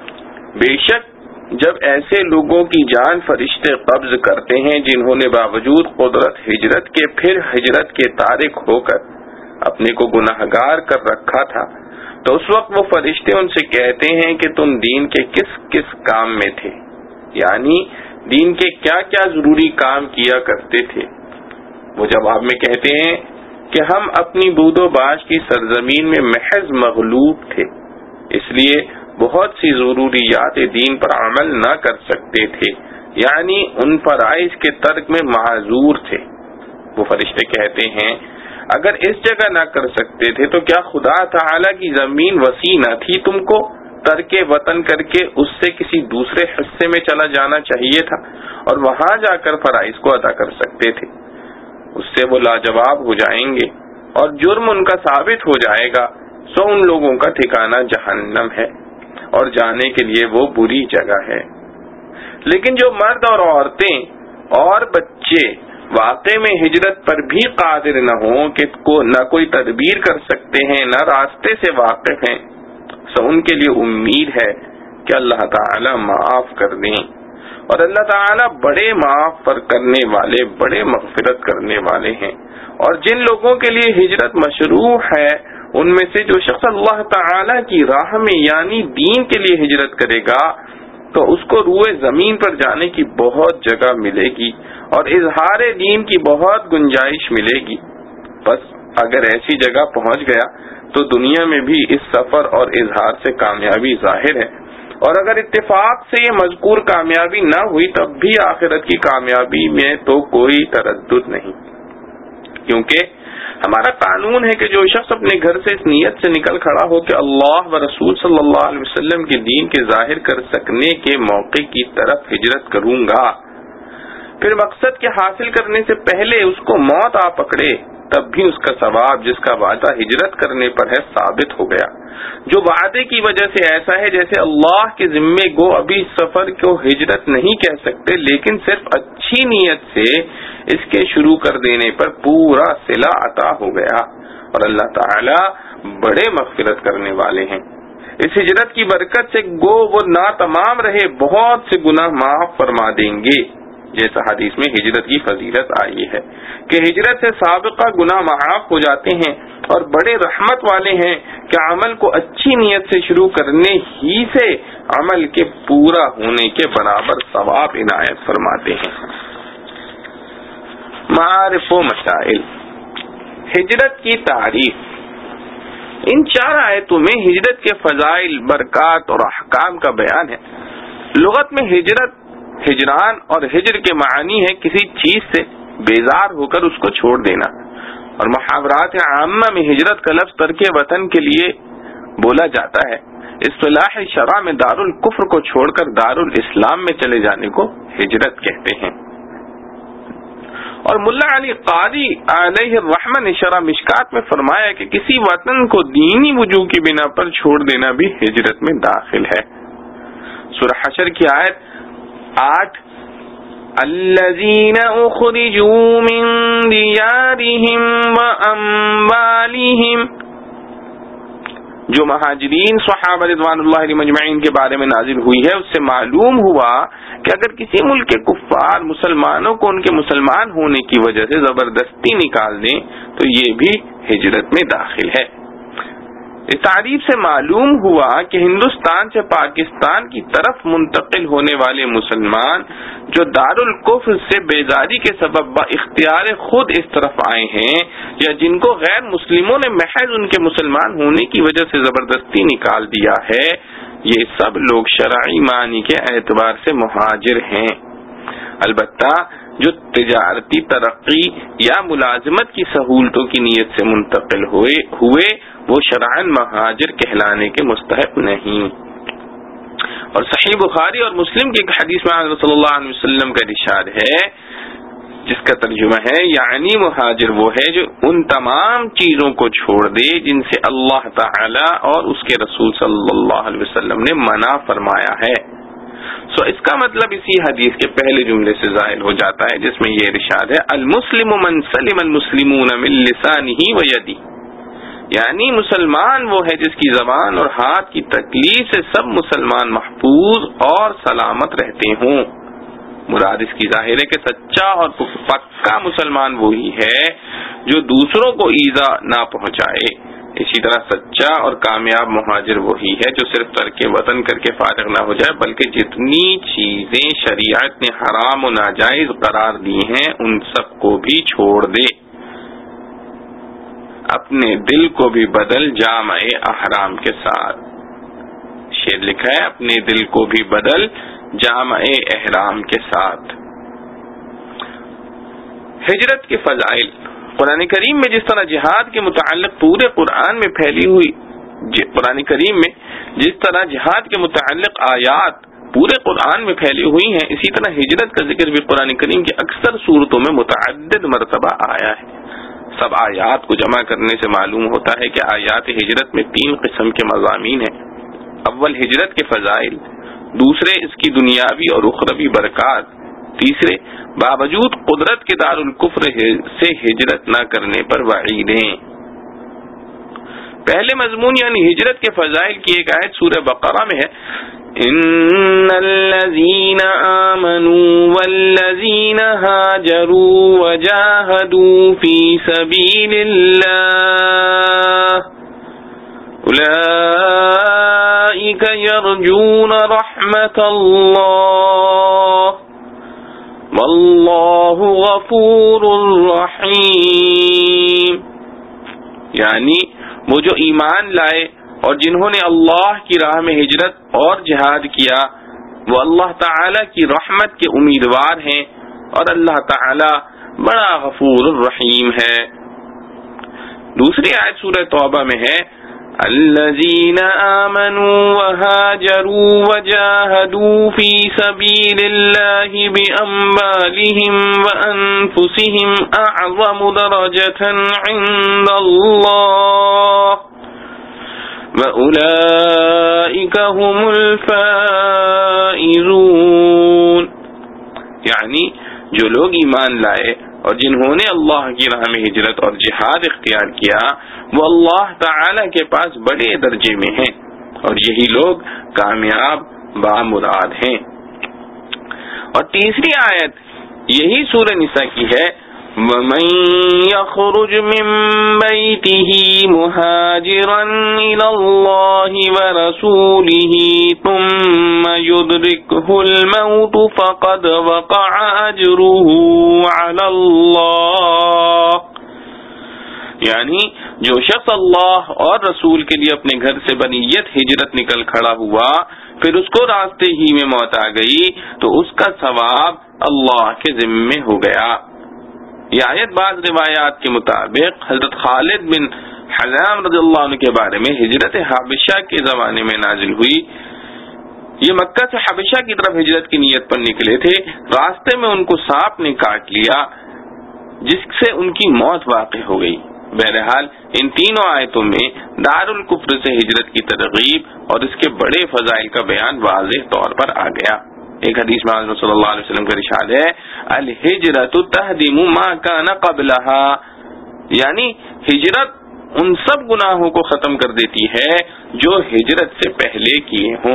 بے شک جب ایسے لوگوں کی جان فرشتے قبض کرتے ہیں جنہوں نے باوجود قدرت ہجرت کے پھر ہجرت کے تارک ہو کر اپنے کو گناہگار کر رکھا تھا، تو اس وقت وہ فرشتے ان سے کہتے ہیں کہ تم دین کے کس کس کام میں تھے، یعنی دین کے کیا کیا ضروری کام کیا کرتے تھے. وہ جواب میں کہتے ہیں کہ ہم اپنی بود و باش کی سرزمین میں محض مغلوب تھے، اس لیے بہت سی ضروریات دین پر عمل نہ کر سکتے تھے، یعنی ان فرائض کے ترک میں معذور تھے. وہ فرشتے کہتے ہیں اگر اس جگہ نہ کر سکتے تھے تو کیا خدا تعالی کی زمین وسیع نہ تھی تم کو ترک وطن کر کے اس سے کسی دوسرے حصے میں چلا جانا چاہیے تھا اور وہاں جا کر فرائض کو ادا کر سکتے تھے. اس سے وہ لاجواب ہو جائیں گے اور جرم ان کا ثابت ہو جائے گا، سو ان لوگوں کا ٹھکانہ جہنم ہے اور جانے کے لیے وہ بری جگہ ہے. لیکن جو مرد اور عورتیں اور بچے واقع میں ہجرت پر بھی قادر نہ ہوں کہ کو نہ کوئی تدبیر کر سکتے ہیں نہ راستے سے واقف ہیں، سو ان کے لیے امید ہے کہ اللہ تعالی معاف کر دیں، اور اللہ تعالی بڑے معاف پر کرنے والے بڑے مغفرت کرنے والے ہیں. اور جن لوگوں کے لیے ہجرت مشروع ہے ان میں سے جو شخص اللہ تعالی کی راہ میں یعنی دین کے لیے ہجرت کرے گا تو اس کو روئے زمین پر جانے کی بہت جگہ ملے گی اور اظہار دین کی بہت گنجائش ملے گی. بس اگر ایسی جگہ پہنچ گیا تو دنیا میں بھی اس سفر اور اظہار سے کامیابی ظاہر ہے، اور اگر اتفاق سے یہ مذکور کامیابی نہ ہوئی تب بھی آخرت کی کامیابی میں تو کوئی تردد نہیں، کیونکہ ہمارا قانون ہے کہ جو شخص اپنے گھر سے اس نیت سے نکل کھڑا ہو کہ اللہ و رسول صلی اللہ علیہ وسلم کے دین کے ظاہر کر سکنے کے موقع کی طرف ہجرت کروں گا، پھر مقصد کے حاصل کرنے سے پہلے اس کو موت آ پکڑے، تب بھی اس کا ثواب جس کا وعدہ ہجرت کرنے پر ہے ثابت ہو گیا. جو وعدے کی وجہ سے ایسا ہے جیسے اللہ کے ذمے گو ابھی سفر کو ہجرت نہیں کہہ سکتے، لیکن صرف اچھی نیت سے اس کے شروع کر دینے پر پورا صلہ عطا ہو گیا، اور اللہ تعالی بڑے مغفرت کرنے والے ہیں. اس ہجرت کی برکت سے گو وہ نہ تمام رہے بہت سے گناہ معاف فرما دیں گے. جیسا حدیث میں ہجرت کی فضیلت آئی ہے کہ ہجرت سے سابقہ گناہ معاف ہو جاتے ہیں اور بڑے رحمت والے ہیں کہ عمل کو اچھی نیت سے شروع کرنے ہی سے عمل کے پورا ہونے کے برابر ثواب عنایت فرماتے ہیں۔ معارف و مسائل، ہجرت کی تعریف۔ ان چار آیتوں میں ہجرت کے فضائل، برکات اور احکام کا بیان ہے۔ لغت میں ہجرت، ہجران اور ہجر کے معنی ہے کسی چیز سے بیزار ہو کر اس کو چھوڑ دینا، اور محاورات عامہ میں ہجرت کا لفظ ترک وطن کے لیے بولا جاتا ہے۔ اصطلاح شرع میں دار الکفر کو چھوڑ کر دار الاسلام میں چلے جانے کو ہجرت کہتے ہیں۔ اور ملا علی قاری علیہ الرحمہ نے شرح مشکات میں فرمایا کہ کسی وطن کو دینی وجوہ کی بنا پر چھوڑ دینا بھی ہجرت میں داخل ہے۔ سورہ حشر کی آیت آٹھ، الذین اخرجوا من دیارہم واموالہم، جو مہاجرین صحابہ رضوان اللہ علیہم اجمعین کے بارے میں نازل ہوئی ہے، اس سے معلوم ہوا کہ اگر کسی ملک کے کفار مسلمانوں کو ان کے مسلمان ہونے کی وجہ سے زبردستی نکال دیں تو یہ بھی ہجرت میں داخل ہے۔ اس تعریف سے معلوم ہوا کہ ہندوستان سے پاکستان کی طرف منتقل ہونے والے مسلمان جو دارالکفر سے بیزاری کے سبب با اختیار خود اس طرف آئے ہیں، یا جن کو غیر مسلموں نے محض ان کے مسلمان ہونے کی وجہ سے زبردستی نکال دیا ہے، یہ سب لوگ شرعی معنی کے اعتبار سے مہاجر ہیں۔ البتہ جو تجارتی ترقی یا ملازمت کی سہولتوں کی نیت سے منتقل ہوئے ہوئے وہ شرعاً مہاجر کہلانے کے مستحق نہیں۔ اور صحیح بخاری اور مسلم کی ایک حدیث میں حضرت صلی اللہ علیہ وسلم کا ارشاد ہے جس کا ترجمہ ہے، یعنی مہاجر وہ ہے جو ان تمام چیزوں کو چھوڑ دے جن سے اللہ تعالی اور اس کے رسول صلی اللہ علیہ وسلم نے منع فرمایا ہے۔ سو اس کا مطلب اسی حدیث کے پہلے جملے سے ظاہر ہو جاتا ہے جس میں یہ ارشاد ہے، المسلم من سلم المسلمون من لسانہ و یدہ، یعنی مسلمان وہ ہے جس کی زبان اور ہاتھ کی تکلیف سے سب مسلمان محفوظ اور سلامت رہتے ہوں۔ مراد اس کی ظاہر ہے کہ سچا اور پکا مسلمان وہی ہے جو دوسروں کو ایذا نہ پہنچائے۔ اسی طرح سچا اور کامیاب مہاجر وہی ہے جو صرف ترک وطن کر کے فارغ نہ ہو جائے بلکہ جتنی چیزیں شریعت نے حرام و ناجائز قرار دی ہیں ان سب کو بھی چھوڑ دے، اپنے دل کو بھی بدل جامع احرام کے ساتھ۔ شعر لکھا ہے، اپنے دل کو بھی بدل جامع احرام کے ساتھ۔ ہجرت کے فضائل۔ قرآن کریم میں جس طرح جہاد کے متعلق پورے قرآن میں پھیلی ہوئی قرآن کریم میں جس طرح جہاد کے متعلق آیات پورے قرآن میں پھیلی ہوئی ہیں، اسی طرح ہجرت کا ذکر بھی قرآن کریم کی اکثر صورتوں میں متعدد مرتبہ آیا ہے۔ سب آیات کو جمع کرنے سے معلوم ہوتا ہے کہ آیات ہجرت میں تین قسم کے مضامین ہیں۔ اول ہجرت کے فضائل، دوسرے اس کی دنیاوی اور اخروی برکات، تیسرے باوجود قدرت کے دارالکفر سے ہجرت نہ کرنے پر وعیدیں۔ پہلے مضمون یعنی ہجرت کے فضائل کی ایک آیت سورہ بقرہ میں ہے، ان الذین آمنوا والذین ہاجروا وجاہدوا فی سبیل اللہ اولئک یرجون رحمت اللہ واللہ غفور رحیم، یعنی وہ جو ایمان لائے اور جنہوں نے اللہ کی راہ میں ہجرت اور جہاد کیا وہ اللہ تعالی کی رحمت کے امیدوار ہیں اور اللہ تعالی بڑا غفور الرحیم ہے۔ دوسری آیت سورہ توبہ میں ہے، الذین آمنوا وہاجروا وجاہدوا فی سبیل اللہ باموالہم وانفسہم اعظم درجۃ عند اللہ وَأُولَئِكَ هُمُ الْفَائِزُونَ، یعنی جو لوگ ایمان لائے اور جنہوں نے اللہ کی راہ میں ہجرت اور جہاد اختیار کیا وہ اللہ تعالی کے پاس بڑے درجے میں ہیں اور یہی لوگ کامیاب بامراد ہیں۔ اور تیسری آیت یہی سورہ نساء کی ہے، وَمَن يَخْرُجْ مِن بَيْتِهِ مُهَاجِرًا إِلَى اللَّهِ وَرَسُولِهِ ثُمَّ يُدْرِكْهُ الْمَوْتُ فَقَدْ وَقَعَ أَجْرُهُ عَلَى اللَّهِ، یعنی جو شخص اللہ اور رسول کے لیے اپنے گھر سے بنیت ہجرت نکل کھڑا ہوا پھر اس کو راستے ہی میں موت آ گئی تو اس کا ثواب اللہ کے ذمے ہو گیا۔ یہ آیت بعض روایات کے مطابق حضرت خالد بن حزام رضی اللہ عنہ کے بارے میں ہجرت حبشہ کے زمانے میں نازل ہوئی۔ یہ مکہ سے حبشہ کی طرف ہجرت کی نیت پر نکلے تھے، راستے میں ان کو سانپ نے کاٹ لیا جس سے ان کی موت واقع ہو گئی۔ بہرحال ان تینوں آیتوں میں دار الکفر سے ہجرت کی ترغیب اور اس کے بڑے فضائل کا بیان واضح طور پر آ گیا۔ ایک حدیث میں حضرت صلی اللہ علیہ وسلم کا ارشاد ہے، الہجرۃ تہدم ما کان قبلھا، یعنی ہجرت ان سب گناہوں کو ختم کر دیتی ہے جو ہجرت سے پہلے کیے ہوں۔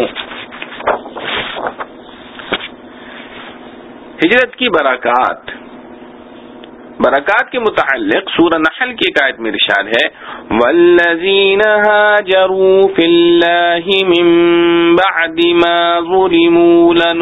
ہجرت کی برکات، برکات کے متعلق سورہ نحل کی ایک آیت میں ارشاد ہے، والذین ہاجروا فی اللہ من بعد ما ظلموا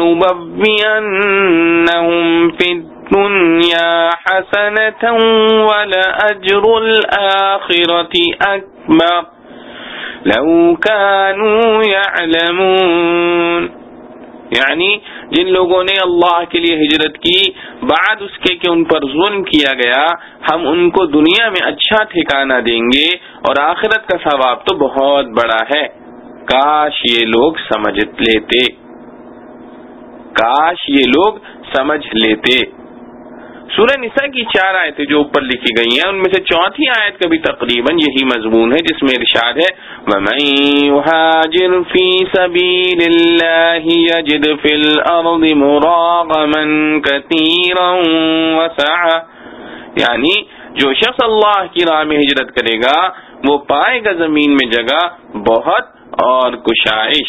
لنبوئنہم فی الدنیا حسنۃ ولأجر الآخرۃ اکبر لو کانوا یعلمون، یعنی جن لوگوں نے اللہ کے لیے ہجرت کی بعد اس کے کہ ان پر ظلم کیا گیا، ہم ان کو دنیا میں اچھا ٹھکانہ دیں گے اور آخرت کا ثواب تو بہت بڑا ہے، کاش یہ لوگ سمجھ لیتے، کاش یہ لوگ سمجھ لیتے۔ سورہ نساء کی چار آیتیں جو اوپر لکھی گئی ہیں ان میں سے چوتھی آیت کا بھی تقریباً یہی مضمون ہے، جس میں ارشاد ہے، وَمَن يُهَاجِرْ فِي سَبِيلِ اللَّهِ يَجِدْ فِي الْأَرْضِ مُرَاغَمًا كَثِيرًا وَسَعًا، یعنی جو شخص اللہ کی راہ میں ہجرت کرے گا وہ پائے گا زمین میں جگہ بہت اور کشائش۔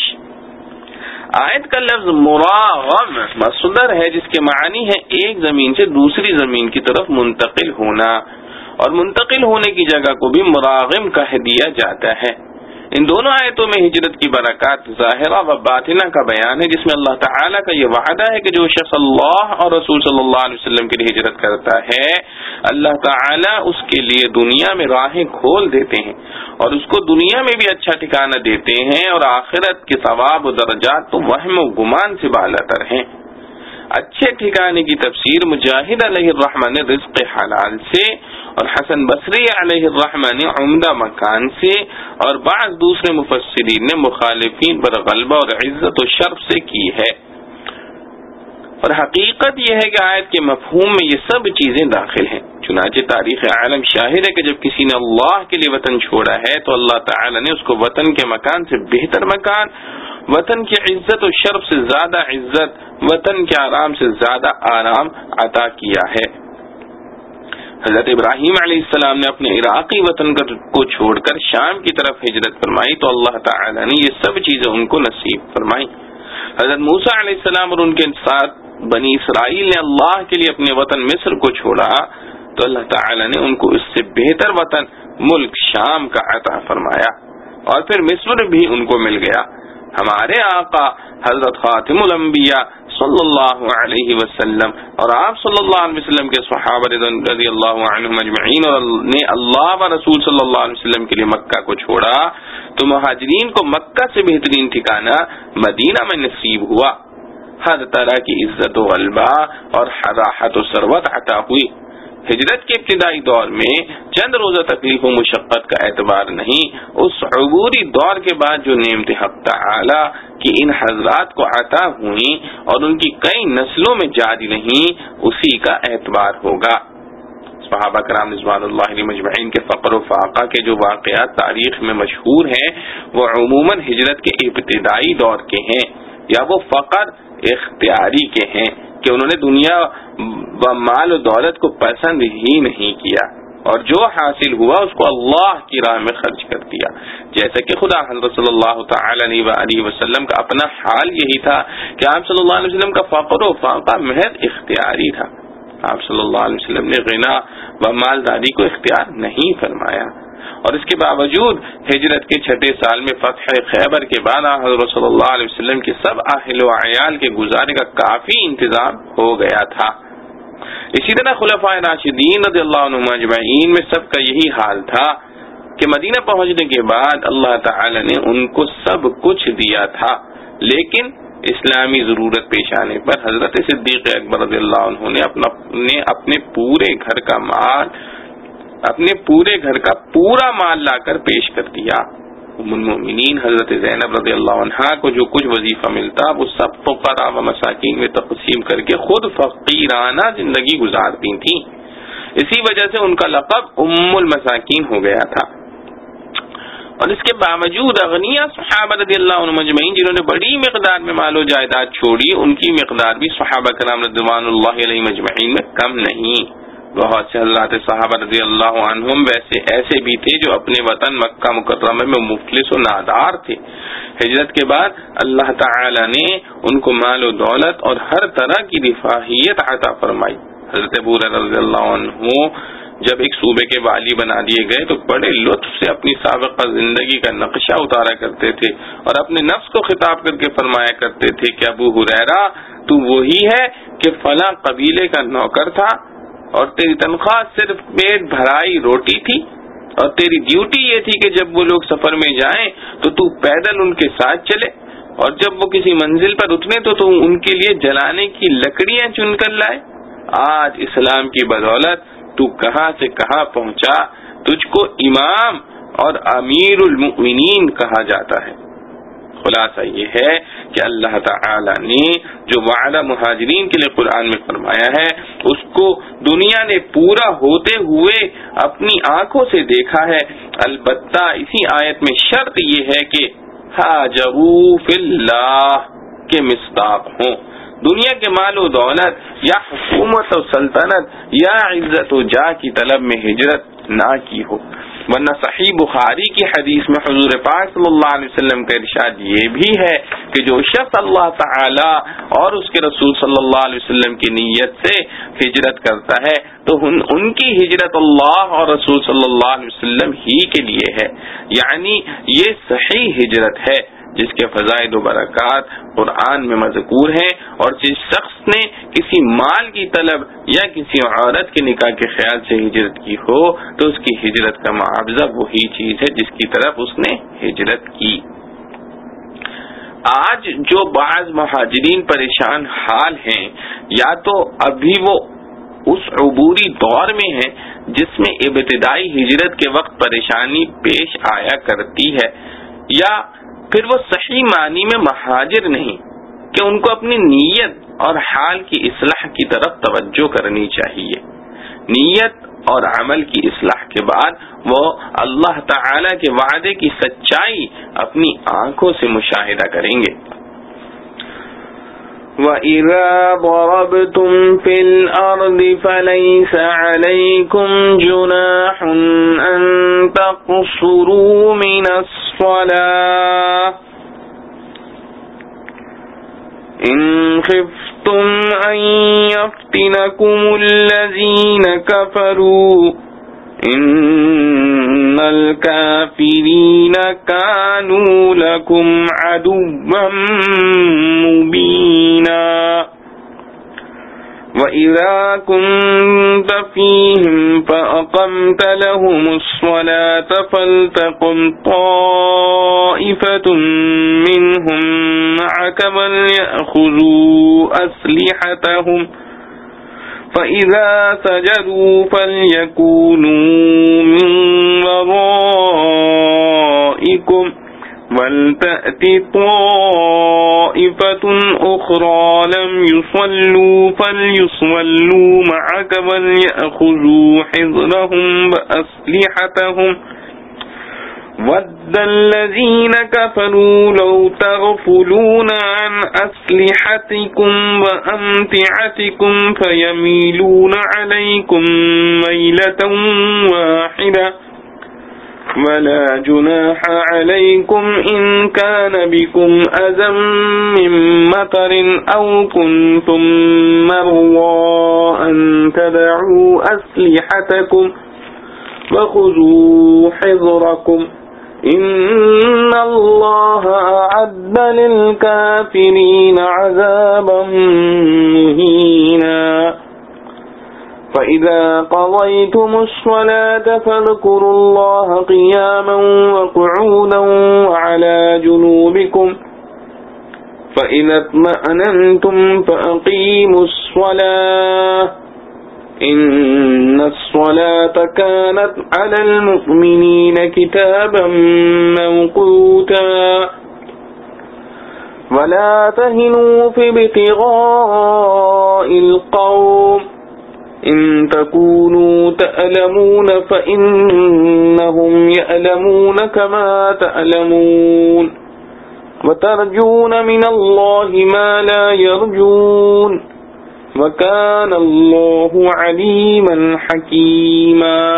آیت کا لفظ مراغم مصدر ہے جس کے معنی ہے ایک زمین سے دوسری زمین کی طرف منتقل ہونا، اور منتقل ہونے کی جگہ کو بھی مراغم کہہ دیا جاتا ہے۔ ان دونوں آیتوں میں ہجرت کی برکات ظاہرہ و باطنہ کا بیان ہے، جس میں اللہ تعالیٰ کا یہ وعدہ ہے کہ جو شخص اللہ اور رسول صلی اللہ علیہ وسلم کے لیے ہجرت کرتا ہے اللہ تعالیٰ اس کے لیے دنیا میں راہیں کھول دیتے ہیں اور اس کو دنیا میں بھی اچھا ٹھکانہ دیتے ہیں، اور آخرت کے ثواب و درجات تو وہم و گمان سے بالاتر ہیں۔ اچھے ٹھکانے کی تفسیر مجاہد علیہ الرحمہ نے رزق حلال سے اور حسن بصری علیہ الرحمہ نے عمدہ مکان سے اور بعض دوسرے مفسرین نے مخالفین پر غلبہ اور عزت و شرف سے کی ہے۔ اور حقیقت یہ ہے کہ آیت کے مفہوم میں یہ سب چیزیں داخل ہیں، چنانچہ تاریخ عالم شاہد ہے کہ جب کسی نے اللہ کے لیے وطن چھوڑا ہے تو اللہ تعالی نے اس کو وطن کے مکان سے بہتر مکان، وطن کی عزت و شرف سے زیادہ عزت، وطن کے آرام سے زیادہ آرام عطا کیا ہے۔ حضرت ابراہیم علیہ السلام نے اپنے عراقی وطن کو چھوڑ کر شام کی طرف ہجرت فرمائی تو اللہ تعالی نے یہ سب چیزیں ان کو نصیب فرمائی۔ حضرت موسیٰ علیہ السلام اور ان کے ساتھ بنی اسرائیل نے اللہ کے لیے اپنے وطن مصر کو چھوڑا تو اللہ تعالی نے ان کو اس سے بہتر وطن ملک شام کا عطا فرمایا، اور پھر مصر بھی ان کو مل گیا۔ ہمارے آقا حضرت خاتم الانبیاء صلی اللہ علیہ وسلم اور آپ صلی اللہ علیہ وسلم کے صحابہ رضی اللہ عنہم اجمعین نے اللہ و رسول صلی اللہ علیہ وسلم کے لیے مکہ کو چھوڑا تو مہاجرین کو مکہ سے بہترین ٹھکانہ مدینہ میں نصیب ہوا، ہر طرح کی عزت و غلبہ اور راحت و ثروت عطا ہوئی۔ ہجرت کے ابتدائی دور میں چند روزہ تکلیف و مشقت کا اعتبار نہیں، اس عبوری دور کے بعد جو نعمت حق تعالی کی ان حضرات کو عطا ہوئی اور ان کی کئی نسلوں میں جاری رہیں اسی کا اعتبار ہوگا۔ صحابہ کرام رضوان اللہ علیہم اجمعین کے فقر و فاقہ کے جو واقعات تاریخ میں مشہور ہیں وہ عموماً ہجرت کے ابتدائی دور کے ہیں، یا وہ فقر اختیاری کے ہیں کہ انہوں نے دنیا و مال و دولت کو پسند ہی نہیں کیا اور جو حاصل ہوا اس کو اللہ کی راہ میں خرچ کر دیا، جیسا کہ خدا حضرت صلی اللہ تعالی علیہ وآلہ وسلم کا اپنا حال یہی تھا کہ آپ صلی اللہ علیہ وسلم کا فقر و فاقہ محض اختیاری تھا، آپ صلی اللہ علیہ وسلم نے غنا و مالداری کو اختیار نہیں فرمایا، اور اس کے باوجود ہجرت کے چھٹے سال میں فتح خیبر کے بعد حضرت صلی اللہ علیہ وسلم کے سب اہل و عیال کے گزارنے کا کافی انتظام ہو گیا تھا۔ اسی طرح خلفائے راشدین رضی اللہ عنہم اجمعین میں سب کا یہی حال تھا کہ مدینہ پہنچنے کے بعد اللہ تعالی نے ان کو سب کچھ دیا تھا، لیکن اسلامی ضرورت پیش آنے پر حضرت صدیق اکبر رضی اللہ عنہ نے اپنا نے اپنے پورے گھر کا مال اپنے پورے گھر کا پورا مال لا کر پیش کر دیا۔ ام المؤمنین حضرت زینب رضی اللہ عنہا کو جو کچھ وظیفہ ملتا وہ سب فقراء و مساکین میں تقسیم کر کے خود فقیرانہ زندگی گزارتی تھیں، اسی وجہ سے ان کا لقب ام المساکین ہو گیا تھا۔ اور اس کے باوجود اغنیاء صحابہ رضی اللہ عنہم اجمعین جنہوں نے بڑی مقدار میں مال و جائیداد چھوڑی، ان کی مقدار بھی صحابہ کرام رضوان اللہ علیہم اجمعین میں کم نہیں۔ بہت سے حضرات صحابہ رضی اللہ عنہم ویسے ایسے بھی تھے جو اپنے وطن مکہ مکرمہ میں مفلس و نادار تھے۔ ہجرت کے بعد اللہ تعالی نے ان کو مال و دولت اور ہر طرح کی رفاہیت عطا فرمائی۔ حضرت ابو ہریرہ رضی اللہ عنہ جب ایک صوبے کے والی بنا دیے گئے تو بڑے لطف سے اپنی سابقہ زندگی کا نقشہ اتارا کرتے تھے اور اپنے نفس کو خطاب کر کے فرمایا کرتے تھے کہ ابو ہریرہ تو وہی ہے کہ فلاں قبیلے کا نوکر تھا اور تیری تنخواہ صرف پیٹ بھرائی روٹی تھی، اور تیری ڈیوٹی یہ تھی کہ جب وہ لوگ سفر میں جائیں تو تو پیدل ان کے ساتھ چلے، اور جب وہ کسی منزل پر اترے تو تو ان کے لیے جلانے کی لکڑیاں چن کر لائے۔ آج اسلام کی بدولت تو کہاں سے کہاں پہنچا، تجھ کو امام اور امیر المؤمنین کہا جاتا ہے۔ خلاصہ یہ ہے کہ اللہ تعالی نے جو وعدہ مہاجرین کے لیے قرآن میں فرمایا ہے اس کو دنیا نے پورا ہوتے ہوئے اپنی آنکھوں سے دیکھا ہے، البتہ اسی آیت میں شرط یہ ہے کہ ہاجروا فی اللہ کے مصداق ہوں۔ دنیا کے مال و دولت یا حکومت و سلطنت یا عزت و جاہ کی طلب میں ہجرت نہ کی ہو، ورنہ صحیح بخاری کی حدیث میں حضور پاک صلی اللہ علیہ وسلم کا ارشاد یہ بھی ہے کہ جو شخص اللہ تعالی اور اس کے رسول صلی اللہ علیہ وسلم کی نیت سے ہجرت کرتا ہے تو ان, ان کی ہجرت اللہ اور رسول صلی اللہ علیہ وسلم ہی کے لیے ہے، یعنی یہ صحیح ہجرت ہے جس کے فضائل و برکات قرآن میں مذکور ہیں، اور جس شخص نے کسی مال کی طلب یا کسی عورت کے نکاح کے خیال سے ہجرت کی ہو تو اس کی ہجرت کا معاوضہ وہی چیز ہے جس کی طرف اس نے ہجرت کی۔ آج جو بعض مہاجرین پریشان حال ہیں، یا تو ابھی وہ اس عبوری دور میں ہیں جس میں ابتدائی ہجرت کے وقت پریشانی پیش آیا کرتی ہے، یا پھر وہ صحیح معنی میں مہاجر نہیں کہ ان کو اپنی نیت اور حال کی اصلاح کی طرف توجہ کرنی چاہیے۔ نیت اور عمل کی اصلاح کے بعد وہ اللہ تعالی کے وعدے کی سچائی اپنی آنکھوں سے مشاہدہ کریں گے۔ وَإِذَا ضَرَبْتُمْ فِي الْأَرْضِ فَلَيْسَ عَلَيْكُمْ جُنَاحٌ أَن تَقْصُرُوا مِنَ الصَّلَاةِ إِنْ خِفْتُمْ أَن يَفْتِنَكُمُ الَّذِينَ كَفَرُوا إِنَّ الْكَافِرِينَ كَانُوا لَكُمْ عَدُوًّا مُبِينًا وَإِذَا كُنْتَ فِيهِمْ فَأَقَمْتَ لَهُمُ الصَّلَاةَ فَلْتَقُمْ طَائِفَةٌ مِّنْهُمْ مَعَكَ وَلْيَأْخُذُوا أَسْلِحَتَهُمْ فَإِذَا سَجَدُوا فَلْيَكُونُوا مِنْ وَرَائِكُمْ وَلْتَأْتِ طَائِفَةٌ أُخْرَى لَمْ يُصَلُّوا فَلْيُصَلُّوا مَعَكَ وَلْيَأْخُذُوا حِذْرَهُمْ وَأَسْلِحَتَهُمْ وَدَّ الَّذِينَ كَفَرُوا لَوْ تَغْفُلُونَ عَنْ أَسْلِحَتِكُمْ وَأَمْتِعَتِكُمْ فَيَمِيلُونَ عَلَيْكُمْ مَيْلَةً وَاحِدَةً ولا جناح عليكم إن كان بكم أذى من مطر أو كنتم مرضى أن تضعوا أسلحتكم وخذوا حذركم إن الله أعد للكافرين عذابا مهينا فإذا قضيتم الصلاة فاذكروا الله قياما وقعودا وعلى جنوبكم فإذا اطمأننتم فأقيموا الصلاة إن الصلاة كانت على المؤمنين كتابا موقوتا ولا تهنوا في ابتغاء القوم إن تكونوا تألمون فإنهم يألمون كما تألمون وترجون من الله ما لا يرجون وَكَانَ اللَّهُ عَلِيمًا حَكِيمًا۔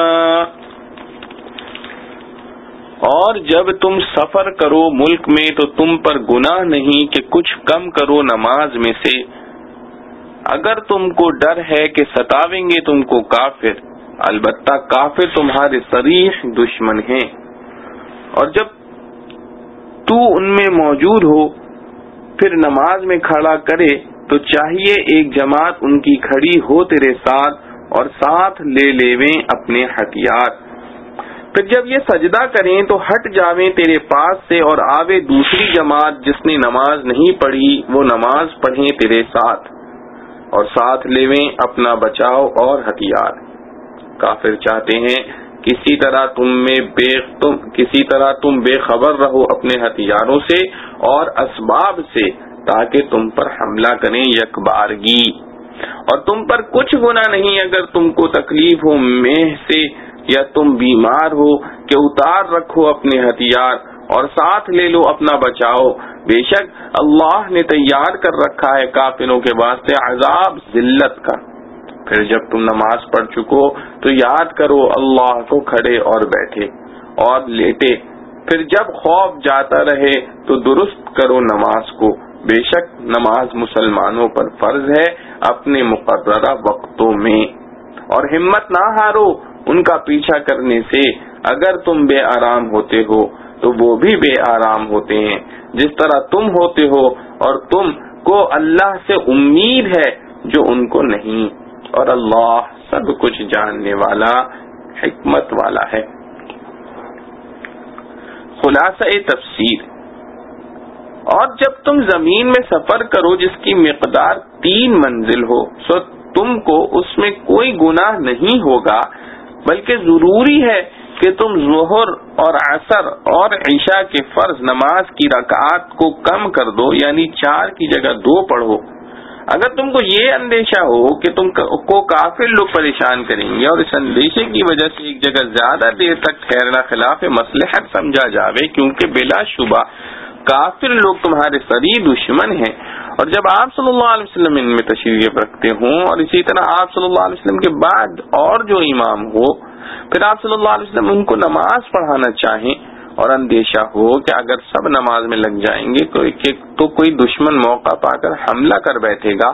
اور جب تم سفر کرو ملک میں تو تم پر گناہ نہیں کہ کچھ کم کرو نماز میں سے، اگر تم کو ڈر ہے کہ ستاویں گے تم کو کافر، البتہ کافر تمہارے صریح دشمن ہیں۔ اور جب تو ان میں موجود ہو پھر نماز میں کھڑا کرے تو چاہیے ایک جماعت ان کی کھڑی ہو تیرے ساتھ اور ساتھ لے لیویں اپنے ہتھیار، پھر جب یہ سجدہ کریں تو ہٹ جاویں تیرے پاس سے اور آوے دوسری جماعت جس نے نماز نہیں پڑھی وہ نماز پڑھیں تیرے ساتھ اور ساتھ لیویں اپنا بچاؤ اور ہتھیار۔ کافر چاہتے ہیں کسی طرح تم میں بے تم کسی طرح تم بے خبر رہو اپنے ہتھیاروں سے اور اسباب سے تاکہ تم پر حملہ کریں یک بارگی، اور تم پر کچھ گناہ نہیں اگر تم کو تکلیف ہو مہ سے یا تم بیمار ہو کہ اتار رکھو اپنے ہتھیار اور ساتھ لے لو اپنا بچاؤ، بے شک اللہ نے تیار کر رکھا ہے کافروں کے واسطے عذاب ذلت کا۔ پھر جب تم نماز پڑھ چکو تو یاد کرو اللہ کو کھڑے اور بیٹھے اور لیٹے، پھر جب خوف جاتا رہے تو درست کرو نماز کو، بے شک نماز مسلمانوں پر فرض ہے اپنے مقررہ وقتوں میں، اور ہمت نہ ہارو ان کا پیچھا کرنے سے، اگر تم بے آرام ہوتے ہو تو وہ بھی بے آرام ہوتے ہیں جس طرح تم ہوتے ہو، اور تم کو اللہ سے امید ہے جو ان کو نہیں، اور اللہ سب کچھ جاننے والا حکمت والا ہے۔ خلاصہ تفسیر، اور جب تم زمین میں سفر کرو جس کی مقدار تین منزل ہو سو تم کو اس میں کوئی گناہ نہیں ہوگا، بلکہ ضروری ہے کہ تم ظہر اور عصر اور عشاء کے فرض نماز کی رکعات کو کم کر دو، یعنی چار کی جگہ دو پڑھو۔ اگر تم کو یہ اندیشہ ہو کہ تم کو کافر لوگ پریشان کریں گے اور اس اندیشے کی وجہ سے ایک جگہ زیادہ دیر تک ٹھہرنا خلاف مصلحت سمجھا جاوے، کیونکہ بلا شبہ کافر لوگ تمہارے صریح دشمن ہیں، اور جب آپ صلی اللہ علیہ وسلم ان میں تشریف رکھتے ہوں اور اسی طرح آپ صلی اللہ علیہ وسلم کے بعد اور جو امام ہو پھر آپ صلی اللہ علیہ وسلم ان کو نماز پڑھانا چاہیں اور اندیشہ ہو کہ اگر سب نماز میں لگ جائیں گے تو کوئی دشمن موقع پا کر حملہ کر بیٹھے گا،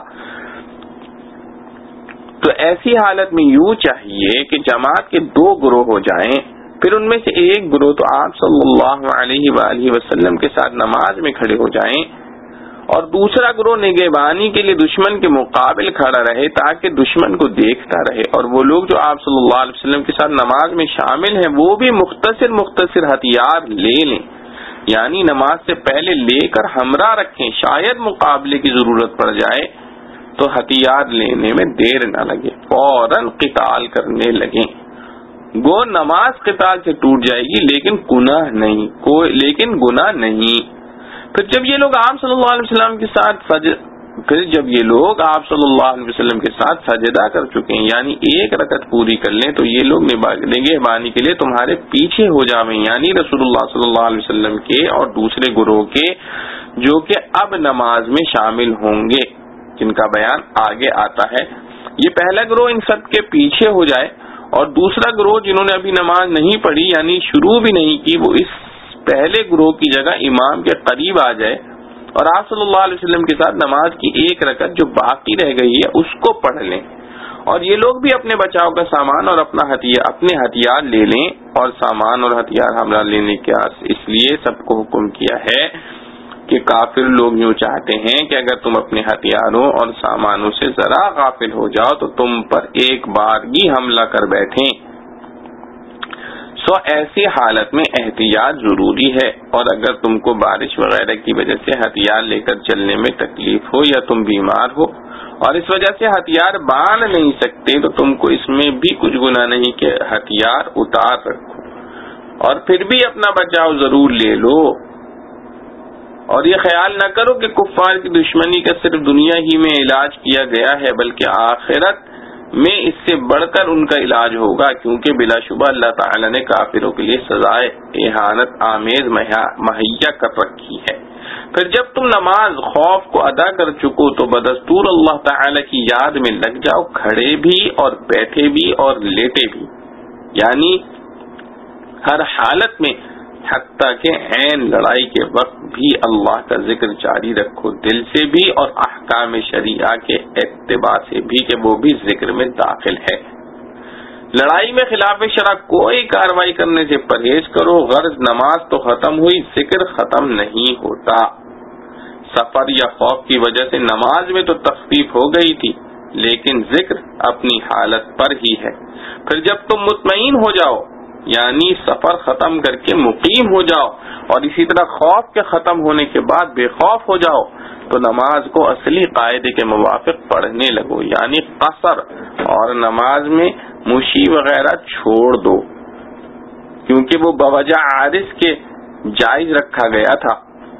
تو ایسی حالت میں یوں چاہیے کہ جماعت کے دو گروہ ہو جائیں، پھر ان میں سے ایک گروہ تو آپ صلی اللہ علیہ وآلہ وسلم کے ساتھ نماز میں کھڑے ہو جائیں اور دوسرا گروہ نگہبانی کے لیے دشمن کے مقابل کھڑا رہے تاکہ دشمن کو دیکھتا رہے، اور وہ لوگ جو آپ صلی اللہ علیہ وسلم کے ساتھ نماز میں شامل ہیں وہ بھی مختصر مختصر ہتھیار لے لیں، یعنی نماز سے پہلے لے کر ہمراہ رکھیں، شاید مقابلے کی ضرورت پڑ جائے تو ہتھیار لینے میں دیر نہ لگے، فوراً قتال کرنے لگیں۔ گو نماز قتال سے ٹوٹ جائے گی لیکن گناہ نہیں کوئی لیکن گناہ نہیں پھر جب یہ لوگ آپ صلی اللہ علیہ وسلم کے ساتھ سج پھر جب یہ لوگ آپ صلی اللہ علیہ وسلم کے ساتھ سجدہ کر چکے ہیں، یعنی ایک رکعت پوری کر لیں، تو یہ لوگ نگہبانی کے لیے تمہارے پیچھے ہو جاویں، یعنی رسول اللہ صلی اللہ علیہ وسلم کے اور دوسرے گروہ کے جو کہ اب نماز میں شامل ہوں گے، جن کا بیان آگے آتا ہے۔ یہ پہلا گروہ ان سب کے پیچھے ہو جائے اور دوسرا گروہ جنہوں نے ابھی نماز نہیں پڑھی یعنی شروع بھی نہیں کی، وہ اس پہلے گروہ کی جگہ امام کے قریب آ جائے اور آپ صلی اللہ علیہ وسلم کے ساتھ نماز کی ایک رکعت جو باقی رہ گئی ہے اس کو پڑھ لیں، اور یہ لوگ بھی اپنے بچاؤ کا سامان اور اپنا ہتھیار اپنے ہتھیار لے لیں، اور سامان اور ہتھیار حملہ لینے کا اس لیے سب کو حکم کیا ہے کہ کافر لوگ یوں چاہتے ہیں کہ اگر تم اپنے ہتھیاروں اور سامانوں سے ذرا غافل ہو جاؤ تو تم پر ایک بار ہی حملہ کر بیٹھیں۔ سو ایسی حالت میں احتیاط ضروری ہے، اور اگر تم کو بارش وغیرہ کی وجہ سے ہتھیار لے کر چلنے میں تکلیف ہو یا تم بیمار ہو اور اس وجہ سے ہتھیار باندھ نہیں سکتے تو تم کو اس میں بھی کچھ گناہ نہیں کہ ہتھیار اتار رکھو، اور پھر بھی اپنا بچاؤ ضرور لے لو، اور یہ خیال نہ کرو کہ کفار کی دشمنی کا صرف دنیا ہی میں علاج کیا گیا ہے بلکہ آخرت میں اس سے بڑھ کر ان کا علاج ہوگا، کیونکہ بلا شبہ اللہ تعالی نے کافروں کے لیے سزائے اہانت آمیز مہیا کر رکھی ہے۔ پھر جب تم نماز خوف کو ادا کر چکو تو بدستور اللہ تعالی کی یاد میں لگ جاؤ، کھڑے بھی اور بیٹھے بھی اور لیٹے بھی، یعنی ہر حالت میں، حتیٰ کہ عین لڑائی کے وقت بھی اللہ کا ذکر جاری رکھو، دل سے بھی اور احکام شریعہ کے اتباع سے بھی کہ وہ بھی ذکر میں داخل ہے۔ لڑائی میں خلاف شرع کوئی کارروائی کرنے سے پرہیز کرو، غرض نماز تو ختم ہوئی، ذکر ختم نہیں ہوتا۔ سفر یا خوف کی وجہ سے نماز میں تو تخفیف ہو گئی تھی لیکن ذکر اپنی حالت پر ہی ہے۔ پھر جب تم مطمئن ہو جاؤ یعنی سفر ختم کر کے مقیم ہو جاؤ اور اسی طرح خوف کے ختم ہونے کے بعد بے خوف ہو جاؤ تو نماز کو اصلی قاعدے کے موافق پڑھنے لگو، یعنی قصر، اور نماز میں مشی وغیرہ چھوڑ دو کیونکہ وہ بوجہ عارض کے جائز رکھا گیا تھا۔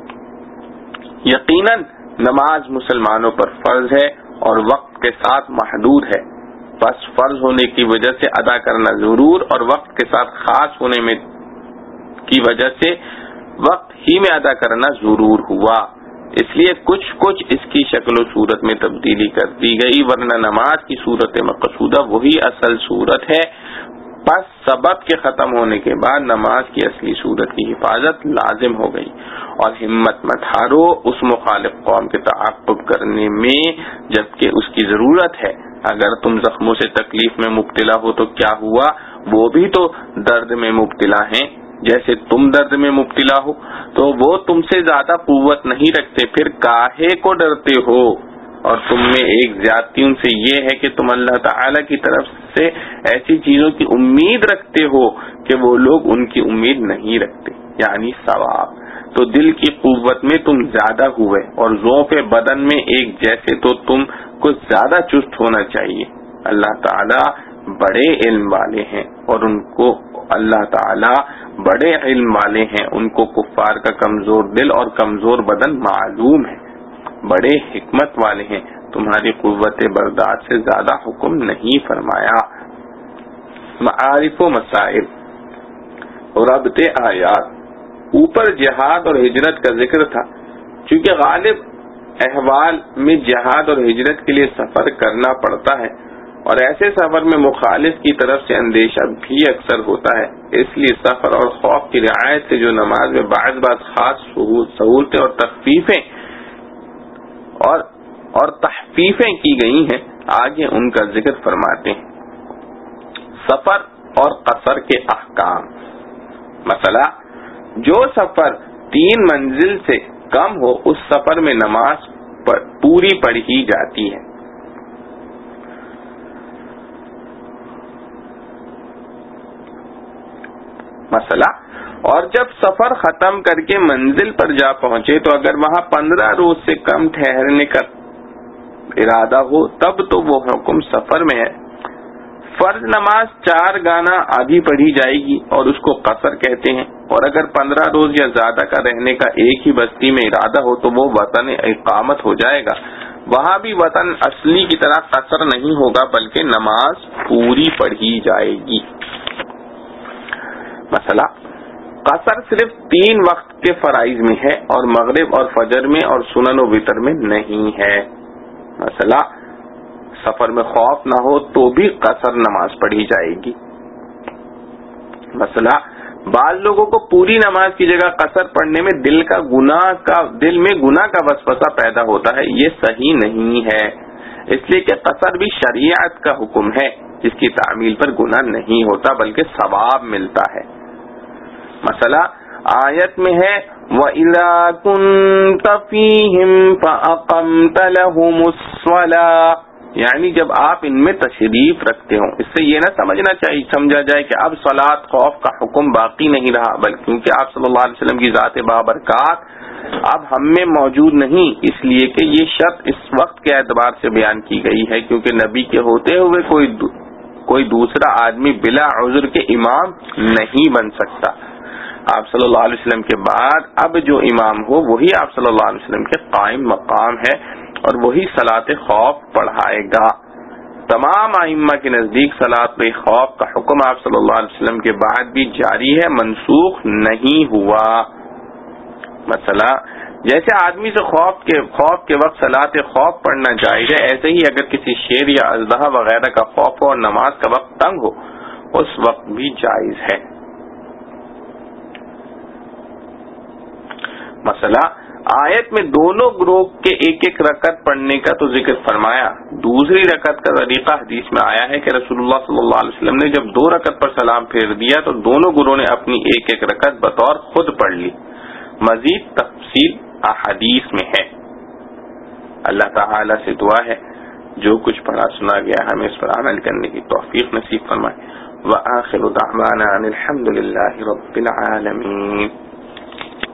یقیناً نماز مسلمانوں پر فرض ہے اور وقت کے ساتھ محدود ہے، بس فرض ہونے کی وجہ سے ادا کرنا ضرور اور وقت کے ساتھ خاص ہونے میں کی وجہ سے وقت ہی میں ادا کرنا ضرور ہوا، اس لیے کچھ کچھ اس کی شکل و صورت میں تبدیلی کر دی گئی، ورنہ نماز کی صورت مقصودہ وہی اصل صورت ہے، بس سبب کے ختم ہونے کے بعد نماز کی اصلی صورت کی حفاظت لازم ہو گئی۔ اور ہمت مت ہارو اس مخالف قوم کے تعاقب کرنے میں جبکہ اس کی ضرورت ہے۔ اگر تم زخموں سے تکلیف میں مبتلا ہو تو کیا ہوا، وہ بھی تو درد میں مبتلا ہیں، جیسے تم درد میں مبتلا ہو، تو وہ تم سے زیادہ قوت نہیں رکھتے، پھر کاہے کو ڈرتے ہو؟ اور تم میں ایک زیادتی ان سے یہ ہے کہ تم اللہ تعالی کی طرف سے ایسی چیزوں کی امید رکھتے ہو کہ وہ لوگ ان کی امید نہیں رکھتے، یعنی ثواب۔ تو دل کی قوت میں تم زیادہ ہوئے اور ضعف بدن میں ایک جیسے، تو تم کو زیادہ چست ہونا چاہیے۔ اللہ تعالی بڑے علم والے ہیں اور ان کو اللہ تعالی بڑے علم والے ہیں، ان کو کفار کا کمزور دل اور کمزور بدن معلوم ہے، بڑے حکمت والے ہیں، تمہاری قوت برداشت سے زیادہ حکم نہیں فرمایا۔ معارف و مسائل، ربط آیات، اوپر جہاد اور ہجرت کا ذکر تھا، چونکہ غالب احوال میں جہاد اور ہجرت کے لیے سفر کرنا پڑتا ہے اور ایسے سفر میں مخالف کی طرف سے اندیشہ بھی اکثر ہوتا ہے، اس لیے سفر اور خوف کی رعایت سے جو نماز میں بعض بعض خاص سہولتیں اور تخفیفیں اور اور تحفیفیں کی گئی ہیں، آگے ان کا ذکر فرماتے ہیں۔ سفر اور قصر کے احکام۔ مسئلہ، جو سفر تین منزل سے کم ہو اس سفر میں نماز پوری پڑھی جاتی ہے۔ مسئلہ، اور جب سفر ختم کر کے منزل پر جا پہنچے تو اگر وہاں پندرہ روز سے کم ٹھہرنے کا ارادہ ہو تب تو وہ حکم سفر میں ہے۔ فرض نماز چار گانا آدھی پڑھی جائے گی اور اس کو قصر کہتے ہیں، اور اگر پندرہ روز یا زیادہ کا رہنے کا ایک ہی بستی میں ارادہ ہو تو وہ وطن اقامت ہو جائے گا، وہاں بھی وطن اصلی کی طرح قصر نہیں ہوگا بلکہ نماز پوری پڑھی جائے گی۔ مسئلہ، قصر صرف تین وقت کے فرائض میں ہے اور مغرب اور فجر میں اور سنن و وتر میں نہیں ہے۔ مسئلہ، سفر میں خوف نہ ہو تو بھی قصر نماز پڑھی جائے گی. مسئلہ بعض لوگوں کو پوری نماز کی جگہ قصر پڑھنے میں دل کا گناہ کا دل میں گناہ کا وسوسہ پیدا ہوتا ہے. یہ صحیح نہیں ہے، اس لیے کہ قصر بھی شریعت کا حکم ہے جس کی تعمیل پر گناہ نہیں ہوتا بلکہ ثواب ملتا ہے. مسئلہ آیت میں ہے وَإِذَا كُنْتَ فِيهِمْ فَأَقَمْتَ لَهُمُ الصَّلَاةَ، یعنی جب آپ ان میں تشریف رکھتے ہوں. اس سے یہ نہ سمجھنا چاہیے سمجھا جائے کہ اب صلاۃ خوف کا حکم باقی نہیں رہا، بلکہ کیونکہ آپ صلی اللہ علیہ وسلم کی ذات بابرکات اب ہم میں موجود نہیں، اس لیے کہ یہ شرط اس وقت کے اعتبار سے بیان کی گئی ہے کیونکہ نبی کے ہوتے ہوئے کوئی دو کوئی دوسرا آدمی بلا عذر کے امام نہیں بن سکتا. آپ صلی اللہ علیہ وسلم کے بعد اب جو امام ہو وہی آپ صلی اللہ علیہ وسلم کے قائم مقام ہے اور وہی صلاۃ خوف پڑھائے گا. تمام ائمہ کے نزدیک صلاۃ خوف کا حکم آپ صلی اللہ علیہ وسلم کے بعد بھی جاری ہے، منسوخ نہیں ہوا. مسئلہ جیسے آدمی سے خوف کے خوف کے وقت صلاۃ خوف پڑھنا جائز ہے، ایسے ہی اگر کسی شیر یا اژدہا وغیرہ کا خوف ہو اور نماز کا وقت تنگ ہو اس وقت بھی جائز ہے. مسئلہ آیت میں دونوں گروہ کے ایک ایک رکعت پڑھنے کا تو ذکر فرمایا، دوسری رکعت کا طریقہ حدیث میں آیا ہے کہ رسول اللہ صلی اللہ علیہ وسلم نے جب دو رکعت پر سلام پھیر دیا تو دونوں گروہوں نے اپنی ایک ایک رکعت بطور خود پڑھ لی. مزید تفصیل احادیث میں ہے. اللہ تعالی سے دعا ہے جو کچھ پڑھا سنا گیا ہمیں اس پر عمل کرنے کی توفیق نصیب فرمائے. وآخر دعوانا ان الحمد للہ رب العالمین.